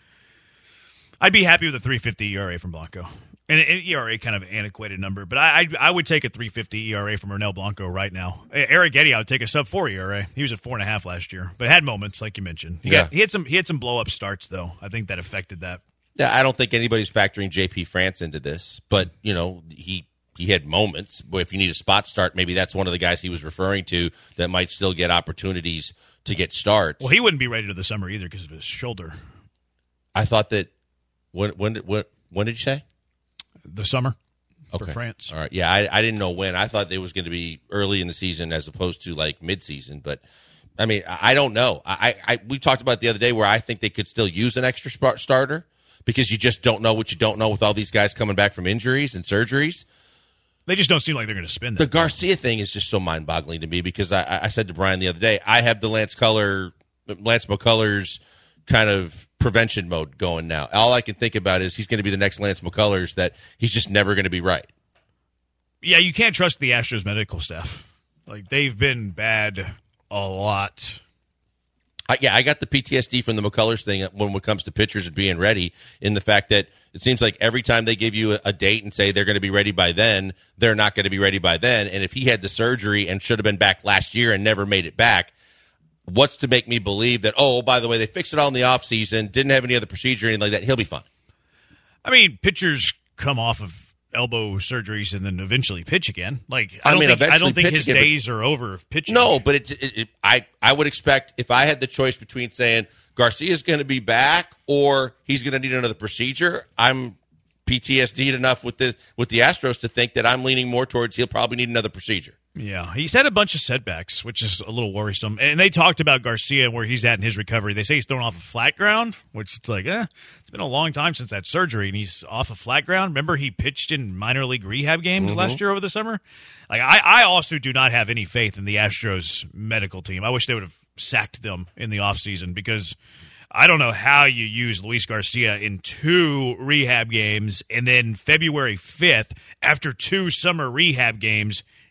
S3: I'd be happy with a three fifty E R A from Blanco. And an E R A kind of an antiquated number, but I, I I would take a three fifty E R A from Ronel Blanco right now. Arrighetti, I would take a sub four E R A. He was at four and a half last year, but had moments like you mentioned. He,
S4: Yeah.
S3: got, he had some he had some blow up starts though. I think that affected that.
S4: Yeah, I don't think anybody's factoring J P France into this, but you know he he had moments. But if you need a spot start, maybe that's one of the guys he was referring to that might still get opportunities to get starts.
S3: Well, he wouldn't be ready to the summer either because of his shoulder.
S4: I thought that when when did- when when did you say?
S3: The summer for
S4: Okay.
S3: France.
S4: All right. Yeah, I, I didn't know when. I thought it was going to be early in the season as opposed to like mid-season. But, I mean, I I don't know. I, I We talked about it the other day where I think they could still use an extra sp- starter because you just don't know what you don't know with all these guys coming back from injuries and surgeries.
S3: They just don't seem like they're going to spend
S4: The
S3: that.
S4: Garcia thing is just so mind-boggling to me because I, I said to Brian the other day, I have the Lance Color, Lance McCullers kind of prevention mode going now. All I can think about is he's going to be the next Lance McCullers that he's just never going to be right.
S3: Yeah, you can't trust the Astros medical staff. Like, they've been bad a lot.
S4: I, yeah, I got the P T S D from the McCullers thing when it comes to pitchers and being ready, in the fact that it seems like every time they give you a, a date and say they're going to be ready by then, they're not going to be ready by then. And if he had the surgery and should have been back last year and never made it back, what's to make me believe that, oh, by the way, they fixed it all in the offseason, didn't have any other procedure or anything like that, he'll be fine?
S3: I mean, pitchers come off of elbow surgeries and then eventually pitch again. Like, I
S4: I
S3: don't
S4: mean,
S3: think, I
S4: eventually
S3: don't think
S4: pitch
S3: his
S4: again, but-
S3: days are over of pitching.
S4: No, but it, it, it, I, I would expect if I had the choice between saying Garcia's going to be back or he's going to need another procedure, I'm P T S D'd enough with the with the Astros to think that I'm leaning more towards he'll probably need another procedure.
S3: Yeah, he's had a bunch of setbacks, which is a little worrisome. And they talked about Garcia and where he's at in his recovery. They say he's thrown off of flat ground, which it's like, eh, it's been a long time since that surgery, and he's off of flat ground. Remember, he pitched in minor league rehab games
S4: Mm-hmm.
S3: last year over the summer? Like, I, I also do not have any faith in the Astros medical team. I wish they would have sacked them in the offseason because I don't know how you use Luis Garcia in two rehab games, and then February fifth, after two summer rehab games,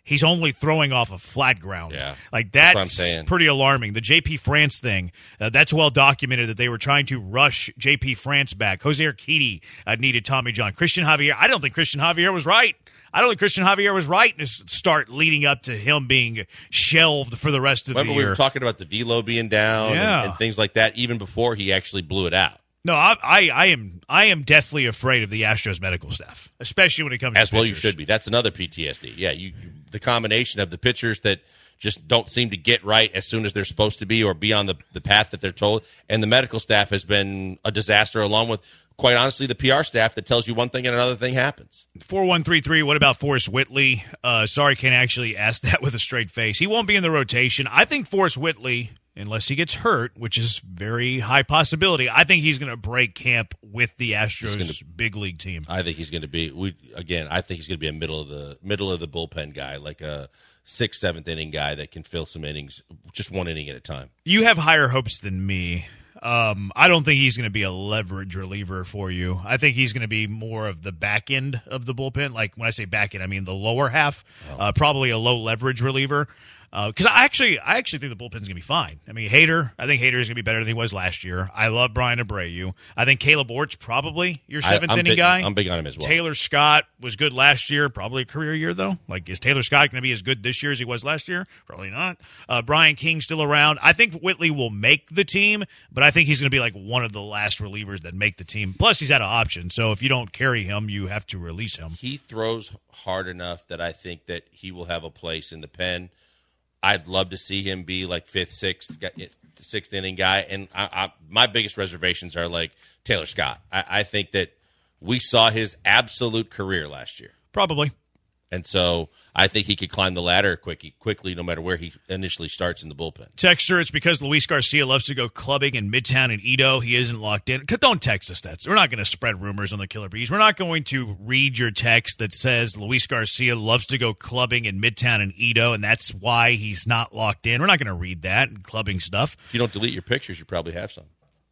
S3: he's only throwing off a flat ground.
S4: Yeah.
S3: Like,
S4: That's
S3: that's,
S4: what I'm saying.
S3: pretty alarming. The J P France thing, uh, that's well documented that they were trying to rush J P France back. Jose Urquidy uh, needed Tommy John. Christian Javier, I don't think Christian Javier was right. I don't think Christian Javier was right in his start leading up to him being shelved for the rest of
S4: Remember
S3: the
S4: we
S3: year.
S4: were talking about the velo being down
S3: Yeah.
S4: and, and things like that even before he actually blew it out.
S3: No, I, I, I am I am deathly afraid of the Astros medical staff, especially when it comes
S4: As
S3: to
S4: well you
S3: pitchers.
S4: should be. That's another P T S D. Yeah, you, you the combination of the pitchers that just don't seem to get right as soon as they're supposed to be or be on the, the path that they're told, and the medical staff has been a disaster, along with, quite honestly, the P R staff that tells you one thing and another thing happens.
S3: four one three three, what about Forrest Whitley? Uh, sorry, can't actually ask that with a straight face. He won't be in the rotation. I think Forrest Whitley, unless he gets hurt, which is very high possibility, I think he's going to break camp with the Astros
S4: gonna-
S3: big league team.
S4: I think he's going to be. We again. I think he's going to be a middle of the middle of the bullpen guy, like a sixth, seventh inning guy that can fill some innings, just one inning at a time.
S3: You have higher hopes than me. Um, I don't think he's going to be a leverage reliever for you. I think he's going to be more of the back end of the bullpen. Like, when I say back end, I mean the lower half.
S4: Oh.
S3: Uh, probably a low leverage reliever. Because I actually, I actually think the bullpen's gonna be fine. I mean, Hader, I think Hader is gonna be better than he was last year. I love Brian Abreu. I think Caleb Ort's probably your seventh
S4: I, I'm
S3: inning
S4: big,
S3: guy.
S4: I'm big on him as well.
S3: Taylor Scott was good last year, probably a career year though. Like, is Taylor Scott gonna be as good this year as he was last year? Probably not. Uh, Brian King still around. I think Whitley will make the team, but I think he's gonna be like one of the last relievers that make the team. Plus, he's out of option, so if you don't carry him, you have to release him.
S4: He throws hard enough that I think that he will have a place in the pen. I'd love to see him be like fifth, sixth, sixth inning guy. And I, I, my biggest reservations are like Taylor Scott. I, I think that we saw his absolute career last year.
S3: Probably.
S4: And so I think he could climb the ladder quickly, quickly no matter where he initially starts in the bullpen.
S3: Texture, it's because Luis Garcia loves to go clubbing in Midtown and Edo. He isn't locked in. Don't text us that. We're not going to spread rumors on the Killer Bees. We're not going to read your text that says Luis Garcia loves to go clubbing in Midtown and Edo, and that's why he's not locked in. We're not going to read that and clubbing stuff.
S4: If you don't delete your pictures, you probably have some.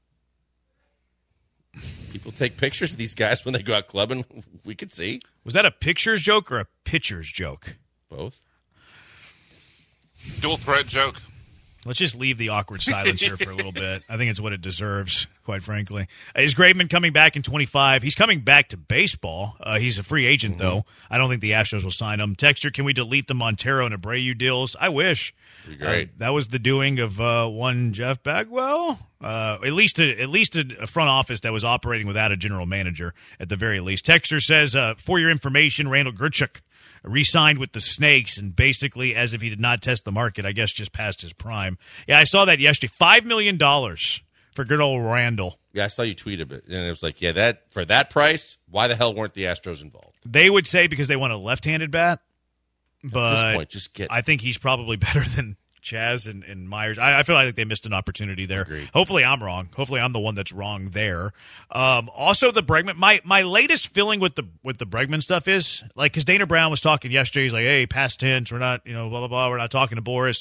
S4: People take pictures of these guys when they go out clubbing. We could see.
S3: Was that a pictures joke or a pitcher's joke?
S4: Both.
S5: Dual threat joke.
S3: Let's just leave the awkward silence here for a little bit. I think it's what it deserves, quite frankly. Uh, is Graveman coming back in twenty-five? He's coming back to baseball. Uh, he's a free agent, mm-hmm. though. I don't think the Astros will sign him. Texture, can we delete the Montero and Abreu deals? I wish.
S4: Be great.
S3: Uh, that was the doing of uh, one Jeff Bagwell. Uh, at least a, at least a, a front office that was operating without a general manager, at the very least. Texture says, uh, for your information, Randall Grichuk re-signed with the Snakes, and basically, as if he did not test the market, I guess just past his prime. Yeah, I saw that yesterday. Five million dollars for good old Randall.
S4: Yeah, I saw you tweet it, and it was like, yeah, that for that price, why the hell weren't the Astros involved?
S3: They would say because they want a left-handed bat, but
S4: At this point, just get.
S3: I think he's probably better than Chaz and, and Myers. I, I feel like they missed an opportunity there.
S4: Agreed.
S3: Hopefully I'm wrong. Hopefully I'm the one that's wrong there. Um, also, the Bregman. My my latest feeling with the with the Bregman stuff is like, because Dana Brown was talking yesterday. He's like, hey, past tense. We're not, you know, blah blah blah. We're not talking to Boris.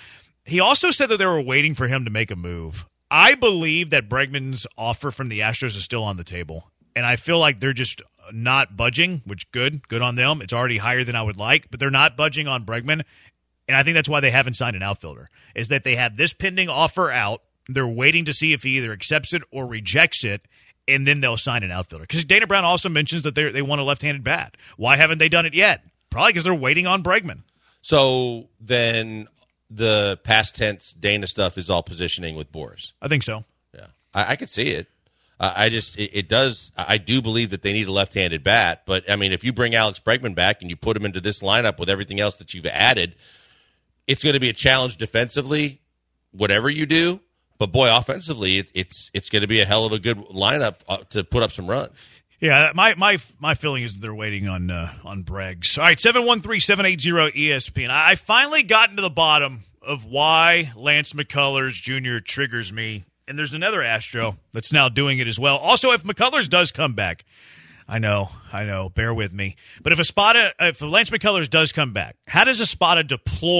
S3: He also said that they were waiting for him to make a move. I believe that Bregman's offer from the Astros is still on the table, and I feel like they're just not budging. Which good, good on them. It's already higher than I would like, but they're not budging on Bregman. And I think that's why they haven't signed an outfielder, is that they have this pending offer out. They're waiting to see if he either accepts it or rejects it, and then they'll sign an outfielder. Because Dana Brown also mentions that they they want a left-handed bat. Why haven't they done it yet? Probably because they're waiting on Bregman.
S4: So then the past tense Dana stuff is all positioning with Boris.
S3: I think so.
S4: Yeah, I, I could see it. Uh, I just it, it does. I do believe that they need a left-handed bat. But I mean, if you bring Alex Bregman back and you put him into this lineup with everything else that you've added, it's going to be a challenge defensively, whatever you do. But, boy, offensively, it, it's it's going to be a hell of a good lineup uh, to put up some runs.
S3: Yeah, my my my feeling is they're waiting on uh, on Breggs. All right, seven one three, seven eight zero, E S P N. I finally gotten to the bottom of why Lance McCullers Junior triggers me. And there's another Astro that's now doing it as well. Also, if McCullers does come back, I know, I know, bear with me. But if Espada, if Lance McCullers does come back, how does Espada deploy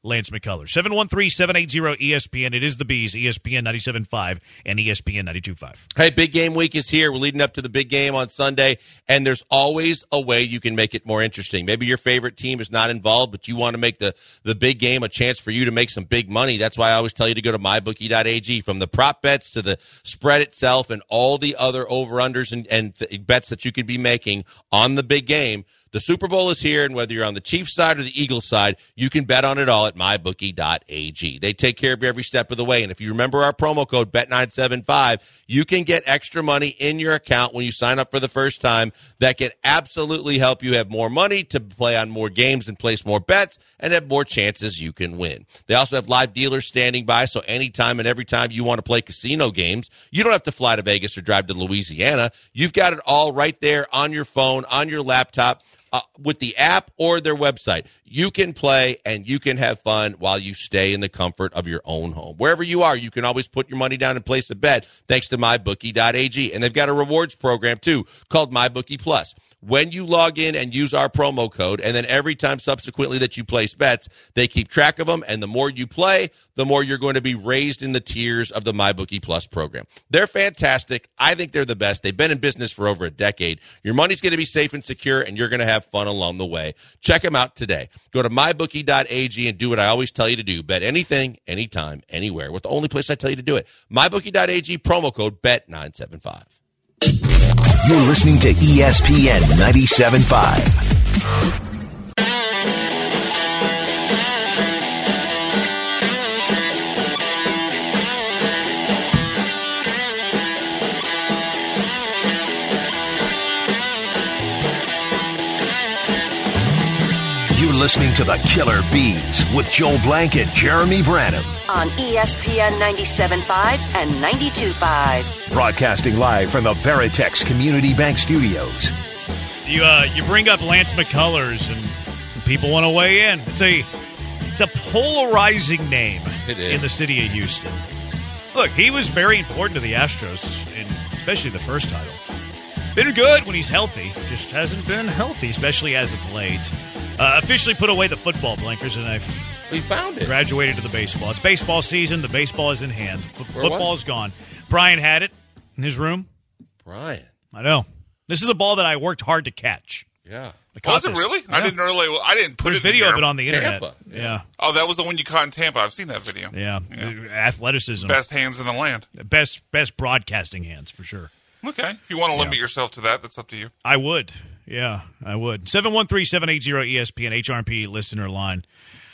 S3: Lance McCullers. seven one three, seven eight zero, E S P N. It is the Bees, E S P N ninety-seven point five and E S P N ninety-two point five.
S4: Hey, big game week is here. We're leading up to the big game on Sunday, and there's always a way you can make it more interesting. Maybe your favorite team is not involved, but you want to make the, the big game a chance for you to make some big money. That's why I always tell you to go to my bookie dot a g. From the prop bets to the spread itself and all the other over-unders and, and th- bets that you could be making on the big game, the Super Bowl is here, and whether you're on the Chiefs side or the Eagles side, you can bet on it all at my bookie dot a g. They take care of you every step of the way, and if you remember our promo code bet nine seven five, you can get extra money in your account when you sign up for the first time. That can absolutely help you have more money to play on more games and place more bets and have more chances you can win. They also have live dealers standing by, so anytime and every time you want to play casino games, you don't have to fly to Vegas or drive to Louisiana. You've got it all right there on your phone, on your laptop, Uh, with the app or their website. You can play and you can have fun while you stay in the comfort of your own home. Wherever you are, you can always put your money down and place a bet thanks to my bookie dot a g. And they've got a rewards program, too, called MyBookie Plus. When you log in and use our promo code, and then every time subsequently that you place bets, they keep track of them, and the more you play, the more you're going to be raised in the tiers of the MyBookie Plus program. They're fantastic. I think they're the best. They've been in business for over a decade. Your money's going to be safe and secure, and you're going to have fun along the way. Check them out today. Go to my bookie dot a g and do what I always tell you to do. Bet anything, anytime, anywhere. With the only place I tell you to do it. my bookie dot a g, promo code bet nine seven five.
S2: You're listening to E S P N ninety-seven point five. You're listening to the Killer Bees with Joel Blank and Jeremy Branham
S1: on E S P N ninety-seven point five and ninety-two point five.
S2: Broadcasting live from the Veritex Community Bank Studios.
S3: You uh, you bring up Lance McCullers, and people want to weigh in. It's a it's a polarizing name
S4: It is.
S3: in the city of Houston. Look, he was very important to the Astros, in especially the first title. Been good when he's healthy, just hasn't been healthy, especially as of late. Uh, officially put away the football blinkers, and I've
S4: We found it.
S3: graduated to the baseball. It's baseball season. The baseball is in hand. F-
S4: Where was
S3: football
S4: it?
S3: is gone. Brian had it in his room.
S4: Brian.
S3: I know. This is a ball that I worked hard to catch.
S4: Yeah.
S3: I caught
S5: Was it
S3: this.
S5: really? I
S3: Yeah.
S5: didn't really. I didn't put
S3: There's
S5: it in
S3: video
S5: here.
S3: of it on the internet.
S4: Tampa.
S3: Yeah.
S5: Oh, that was the one you caught in Tampa. I've seen that video.
S3: Yeah.
S5: Yeah.
S3: Athleticism.
S5: Best hands in the land.
S3: Best best broadcasting hands for sure.
S5: Okay. If you want to limit
S3: Yeah.
S5: yourself to that, that's up to you.
S3: I would. Yeah, I would. seven one three, seven eight zero, E S P N, H R M P listener line.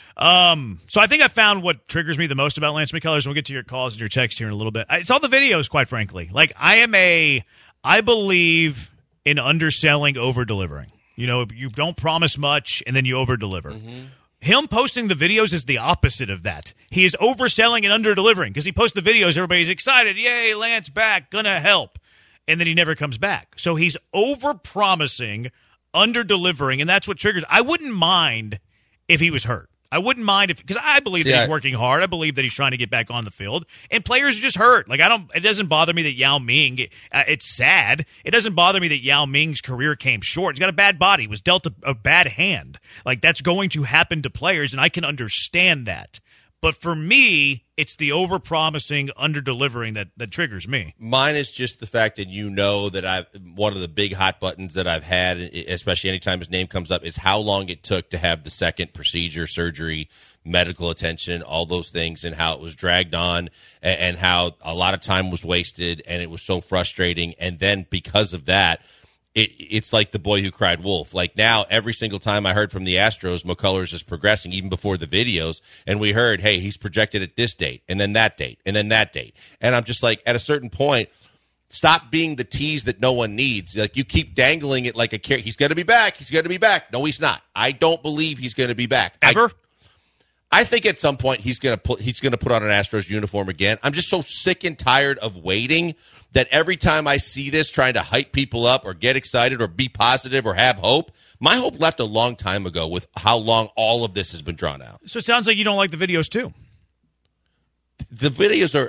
S3: Um, so I think I found what triggers me the most about Lance McCullers. We'll get to your calls and your text here in a little bit. It's all the videos, quite frankly. Like, I am a, I believe in underselling, over-delivering. You know, you don't promise much, and then you over-deliver. Mm-hmm. Him posting the videos is the opposite of that. He is overselling and under-delivering because he posts the videos, everybody's excited. Yay, Lance back, gonna help. And then he never comes back. So he's over-promising, under-delivering, and that's what triggers. I wouldn't mind if he was hurt. I wouldn't mind if, because I believe
S4: See,
S3: that he's
S4: I-
S3: working hard. I believe that he's trying to get back on the field. And players are just hurt. Like, I don't, it doesn't bother me that Yao Ming, uh, it's sad. It doesn't bother me that Yao Ming's career came short. He's got a bad body. He was dealt a, a bad hand. Like, that's going to happen to players, and I can understand that. But for me, it's the over-promising, under-delivering that, that triggers me.
S4: Mine is just the fact that you know that I've one of the big hot buttons that I've had, especially anytime his name comes up, is how long it took to have the second procedure, surgery, medical attention, all those things, and how it was dragged on, and, and how a lot of time was wasted, and it was so frustrating. And then because of that, It, it's like the boy who cried wolf. Like now, every single time I heard from the Astros, McCullers is progressing, even before the videos. And we heard, hey, he's projected at this date, and then that date, and then that date. And I'm just like, at a certain point, stop being the tease that no one needs. Like, you keep dangling it like a carrot. He's going to be back. He's going to be back. No, he's not. I don't believe he's going to be back.
S3: Ever?
S4: I, I think at some point he's going to put he's going to put on an Astros uniform again. I'm just so sick and tired of waiting that every time I see this trying to hype people up or get excited or be positive or have hope, my hope left a long time ago with how long all of this has been drawn out.
S3: So it sounds like you don't like the videos, too.
S4: The videos are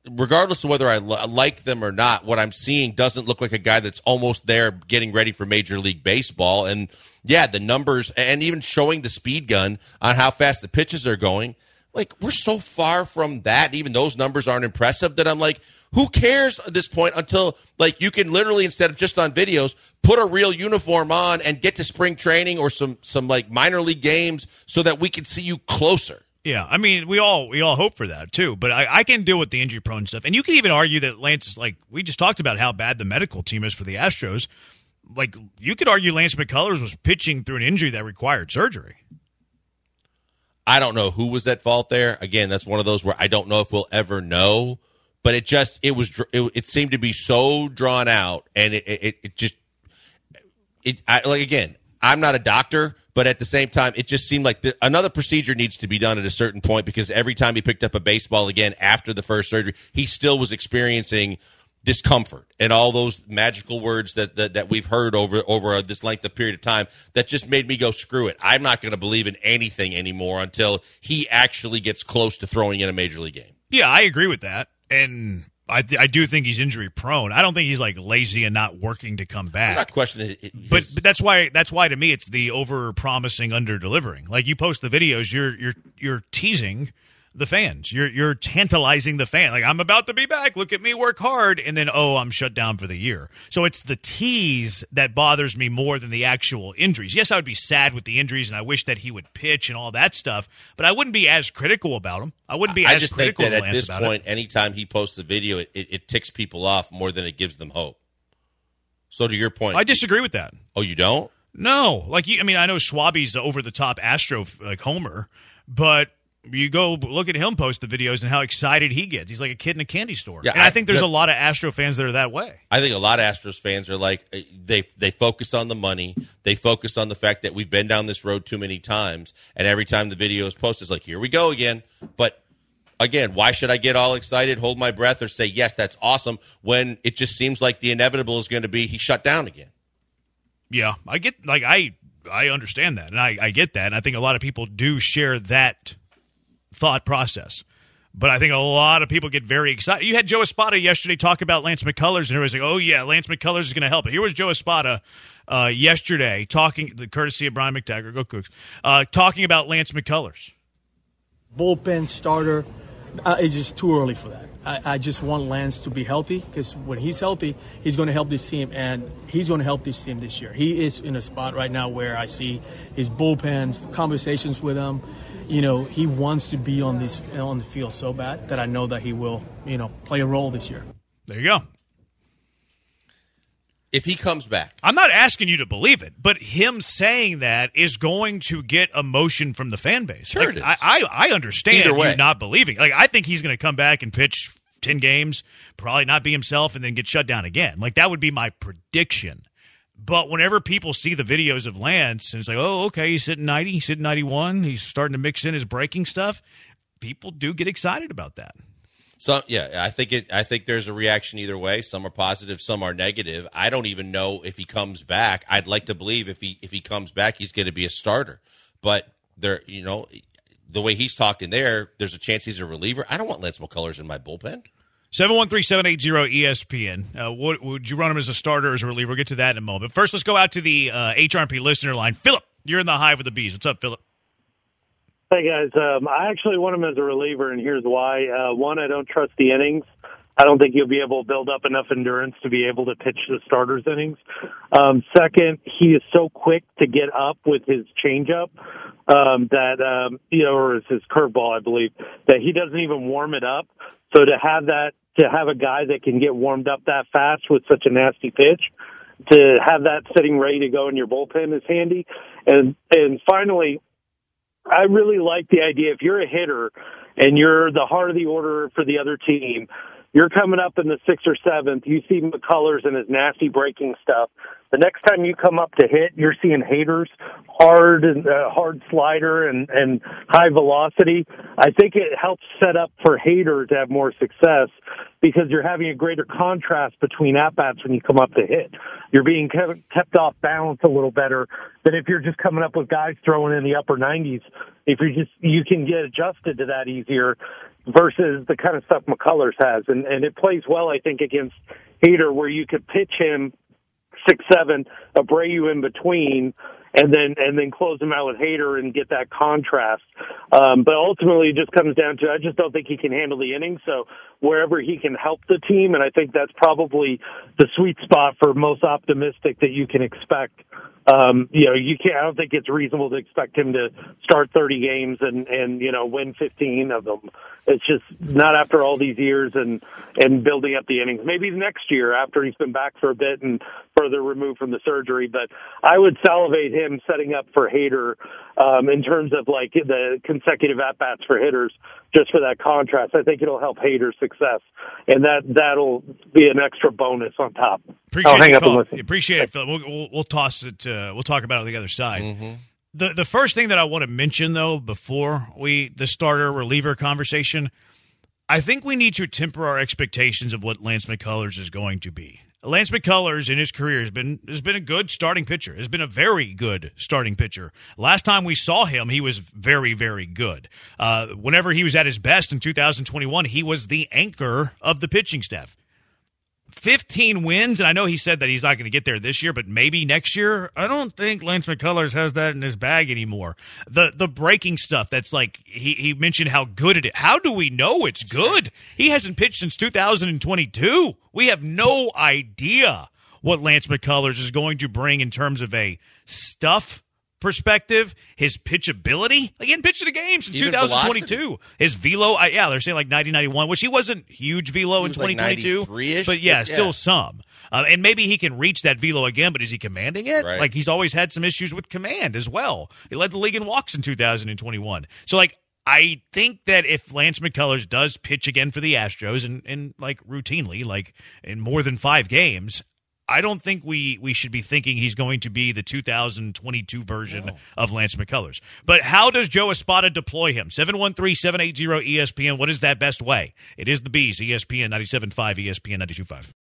S4: regardless of whether I li- like them or not, what I'm seeing doesn't look like a guy that's almost there getting ready for Major League Baseball. And, yeah, the numbers and even showing the speed gun on how fast the pitches are going, like, we're so far from that. Even those numbers aren't impressive that I'm like, who cares at this point until, like, you can literally, instead of just on videos, put a real uniform on and get to spring training or some, some like, minor league games so that we can see you closer.
S3: Yeah, I mean, we all we all hope for that, too. But I, I can deal with the injury-prone stuff. And you can even argue that Lance is, like, we just talked about how bad the medical team is for the Astros. Like, you could argue Lance McCullers was pitching through an injury that required surgery.
S4: I don't know who was at fault there. Again, that's one of those where I don't know if we'll ever know. But it just it was it, it seemed to be so drawn out, and it it, it just it I, like again. I'm not a doctor, but at the same time, it just seemed like the, another procedure needs to be done at a certain point because every time he picked up a baseball again after the first surgery, he still was experiencing discomfort and all those magical words that that, that we've heard over over this length of period of time that just made me go, screw it. I'm not going to believe in anything anymore until he actually gets close to throwing in a major league game.
S3: Yeah, I agree with that. And I th- I do think he's injury prone. I don't think he's like lazy and not working to come back.
S4: I'm not questioning it. His...
S3: But but that's why that's why to me it's the over promising, under delivering. Like you post the videos, you're you're you're teasing the fans. You're you're tantalizing the fan. Like, I'm about to be back. Look at me work hard. And then, oh, I'm shut down for the year. So it's the tease that bothers me more than the actual injuries. Yes, I would be sad with the injuries, and I wish that he would pitch and all that stuff, but I wouldn't be as critical about him. I wouldn't be
S4: I
S3: as
S4: just
S3: critical
S4: think that
S3: of
S4: at
S3: Lance
S4: this
S3: about
S4: point,
S3: it.
S4: anytime he posts a video, it, it, it ticks people off more than it gives them hope. So to your point.
S3: I disagree with that.
S4: Oh, you don't?
S3: No. Like, you, I mean, I know Schwabe's over-the-top Astro, like, homer, but you go look at him post the videos and how excited he gets. He's like a kid in a candy store.
S4: Yeah,
S3: and I,
S4: I
S3: think there's
S4: the,
S3: a lot of Astro fans that are that way.
S4: I think a lot of Astros fans are like, they they focus on the money. They focus on the fact that we've been down this road too many times. And every time the video is posted, it's like, here we go again. But again, why should I get all excited, hold my breath, or say, yes, that's awesome, when it just seems like the inevitable is going to be he shut down again?
S3: Yeah, I get, like, I I understand that, and I, I get that, and I think a lot of people do share that thought process. But I think a lot of people get very excited. You had Joe Espada yesterday talk about Lance McCullers, and everybody's like, oh, yeah, Lance McCullers is going to help it. Here was Joe Espada uh, yesterday talking, the courtesy of Brian McTaggart, go Cougs, uh, talking about Lance McCullers.
S6: Bullpen starter, uh, it's just too early for that. I, I just want Lance to be healthy, because when he's healthy, he's going to help this team, and he's going to help this team this year. He is in a spot right now where I see his bullpens, conversations with him. You know, he wants to be on this on the field so bad that I know that he will, you know, play a role this year.
S3: There you go.
S4: If he comes back.
S3: I'm not asking you to believe it, but him saying that is going to get emotion from the fan base.
S4: Sure
S3: like,
S4: it is.
S3: I, I, I understand
S4: Either way.
S3: you not believing. Like, I think he's going to come back and pitch ten games, probably not be himself, and then get shut down again. Like, that would be my prediction. But whenever people see the videos of Lance, and it's like, oh, okay, he's hitting ninety, he's hitting ninety-one, he's starting to mix in his breaking stuff, people do get excited about that.
S4: So yeah, I think it. I think there's a reaction either way. Some are positive, some are negative. I don't even know if he comes back. I'd like to believe if he if he comes back, he's going to be a starter. But there, you know, the way he's talking there, there's a chance he's a reliever. I don't want Lance McCullers in my bullpen.
S3: seven one three, seven eight zero, E S P N. Uh, would, would you run him as a starter or as a reliever? We'll get to that in a moment. First, let's go out to the uh, H R P listener line. Philip, you're in the Hive with the Bees. What's up, Philip?
S7: Hey, guys. Um, I actually want him as a reliever, and here's why. Uh, one, I don't trust the innings. I don't think he'll be able to build up enough endurance to be able to pitch the starter's innings. Um, second, he is so quick to get up with his changeup um, that, um, you know, or his curveball, I believe, that he doesn't even warm it up. So to have that, to have a guy that can get warmed up that fast with such a nasty pitch, to have that sitting ready to go in your bullpen is handy. And and finally, I really like the idea, if you're a hitter and you're the heart of the order for the other team, you're coming up in the sixth or seventh, you see McCullers and his nasty breaking stuff. The next time you come up to hit, you're seeing haters, hard and uh, hard slider and, and high velocity. I think it helps set up for haters to have more success because you're having a greater contrast between at-bats when you come up to hit. You're being kept, kept off balance a little better than if you're just coming up with guys throwing in the upper nineties. If you just, you can get adjusted to that easier. versus the kind of stuff McCullers has. And, and it plays well, I think, against Hader, where you could pitch him six seven, Abreu in between, and then and then close him out with Hader and get that contrast. Um, but ultimately, it just comes down to I just don't think he can handle the innings. So wherever he can help the team, and I think that's probably the sweet spot for most optimistic that you can expect. Um, you know, you can't. I don't think it's reasonable to expect him to start thirty games and and you know win fifteen of them. It's just not after all these years and and building up the innings. Maybe next year after he's been back for a bit and further removed from the surgery. But I would salivate him setting up for Hader um, in terms of like the consecutive at bats for hitters, just for that contrast. I think it'll help Hader's success, and that that'll be an extra bonus on top.
S3: Appreciate
S7: I'll hang
S3: it,
S7: up and
S3: Philip.
S7: listen.
S3: Appreciate it, Philip. We'll, we'll, we'll toss it. Uh, we'll talk about it on the other side.
S4: Mm-hmm.
S3: The the first thing that I want to mention, though, before we the starter reliever conversation, I think we need to temper our expectations of what Lance McCullers is going to be. Lance McCullers in his career has been has been a good starting pitcher. Has been a very good starting pitcher. Last time we saw him, he was very, very good. Uh, whenever he was at his best in two thousand twenty-one, he was the anchor of the pitching staff. fifteen wins, and I know he said that he's not going to get there this year, but maybe next year. I don't think Lance McCullers has that in his bag anymore. The the breaking stuff, that's like, he, he mentioned how good it is. How do we know it's good? He hasn't pitched since two thousand twenty-two. We have no idea what Lance McCullers is going to bring in terms of a stuff perspective, his pitchability. Like, he hadn't pitched in a game since
S4: Even
S3: two thousand twenty-two.
S4: velocity?
S3: His velo, I, yeah, they're saying like ninety, ninety-one, which he wasn't huge velo
S4: He
S3: in
S4: was like
S3: twenty twenty-two.
S4: ninety-three-ish,
S3: But yeah,
S4: but yeah.
S3: still some. Uh, and maybe he can reach that velo again, but is he commanding it?
S4: Right.
S3: Like, he's always had some issues with command as well. He led the league in walks in two thousand twenty-one. So, like, I think that if Lance McCullers does pitch again for the Astros and, and like, routinely, like, in more than five games, I don't think we, we should be thinking he's going to be the two thousand twenty-two version
S4: No.
S3: of Lance McCullers. But how does Joe Espada deploy him? seven one three, seven eight zero, E S P N. What is that best way? It is the Bees, E S P N ninety-seven point five, E S P N ninety-two point five.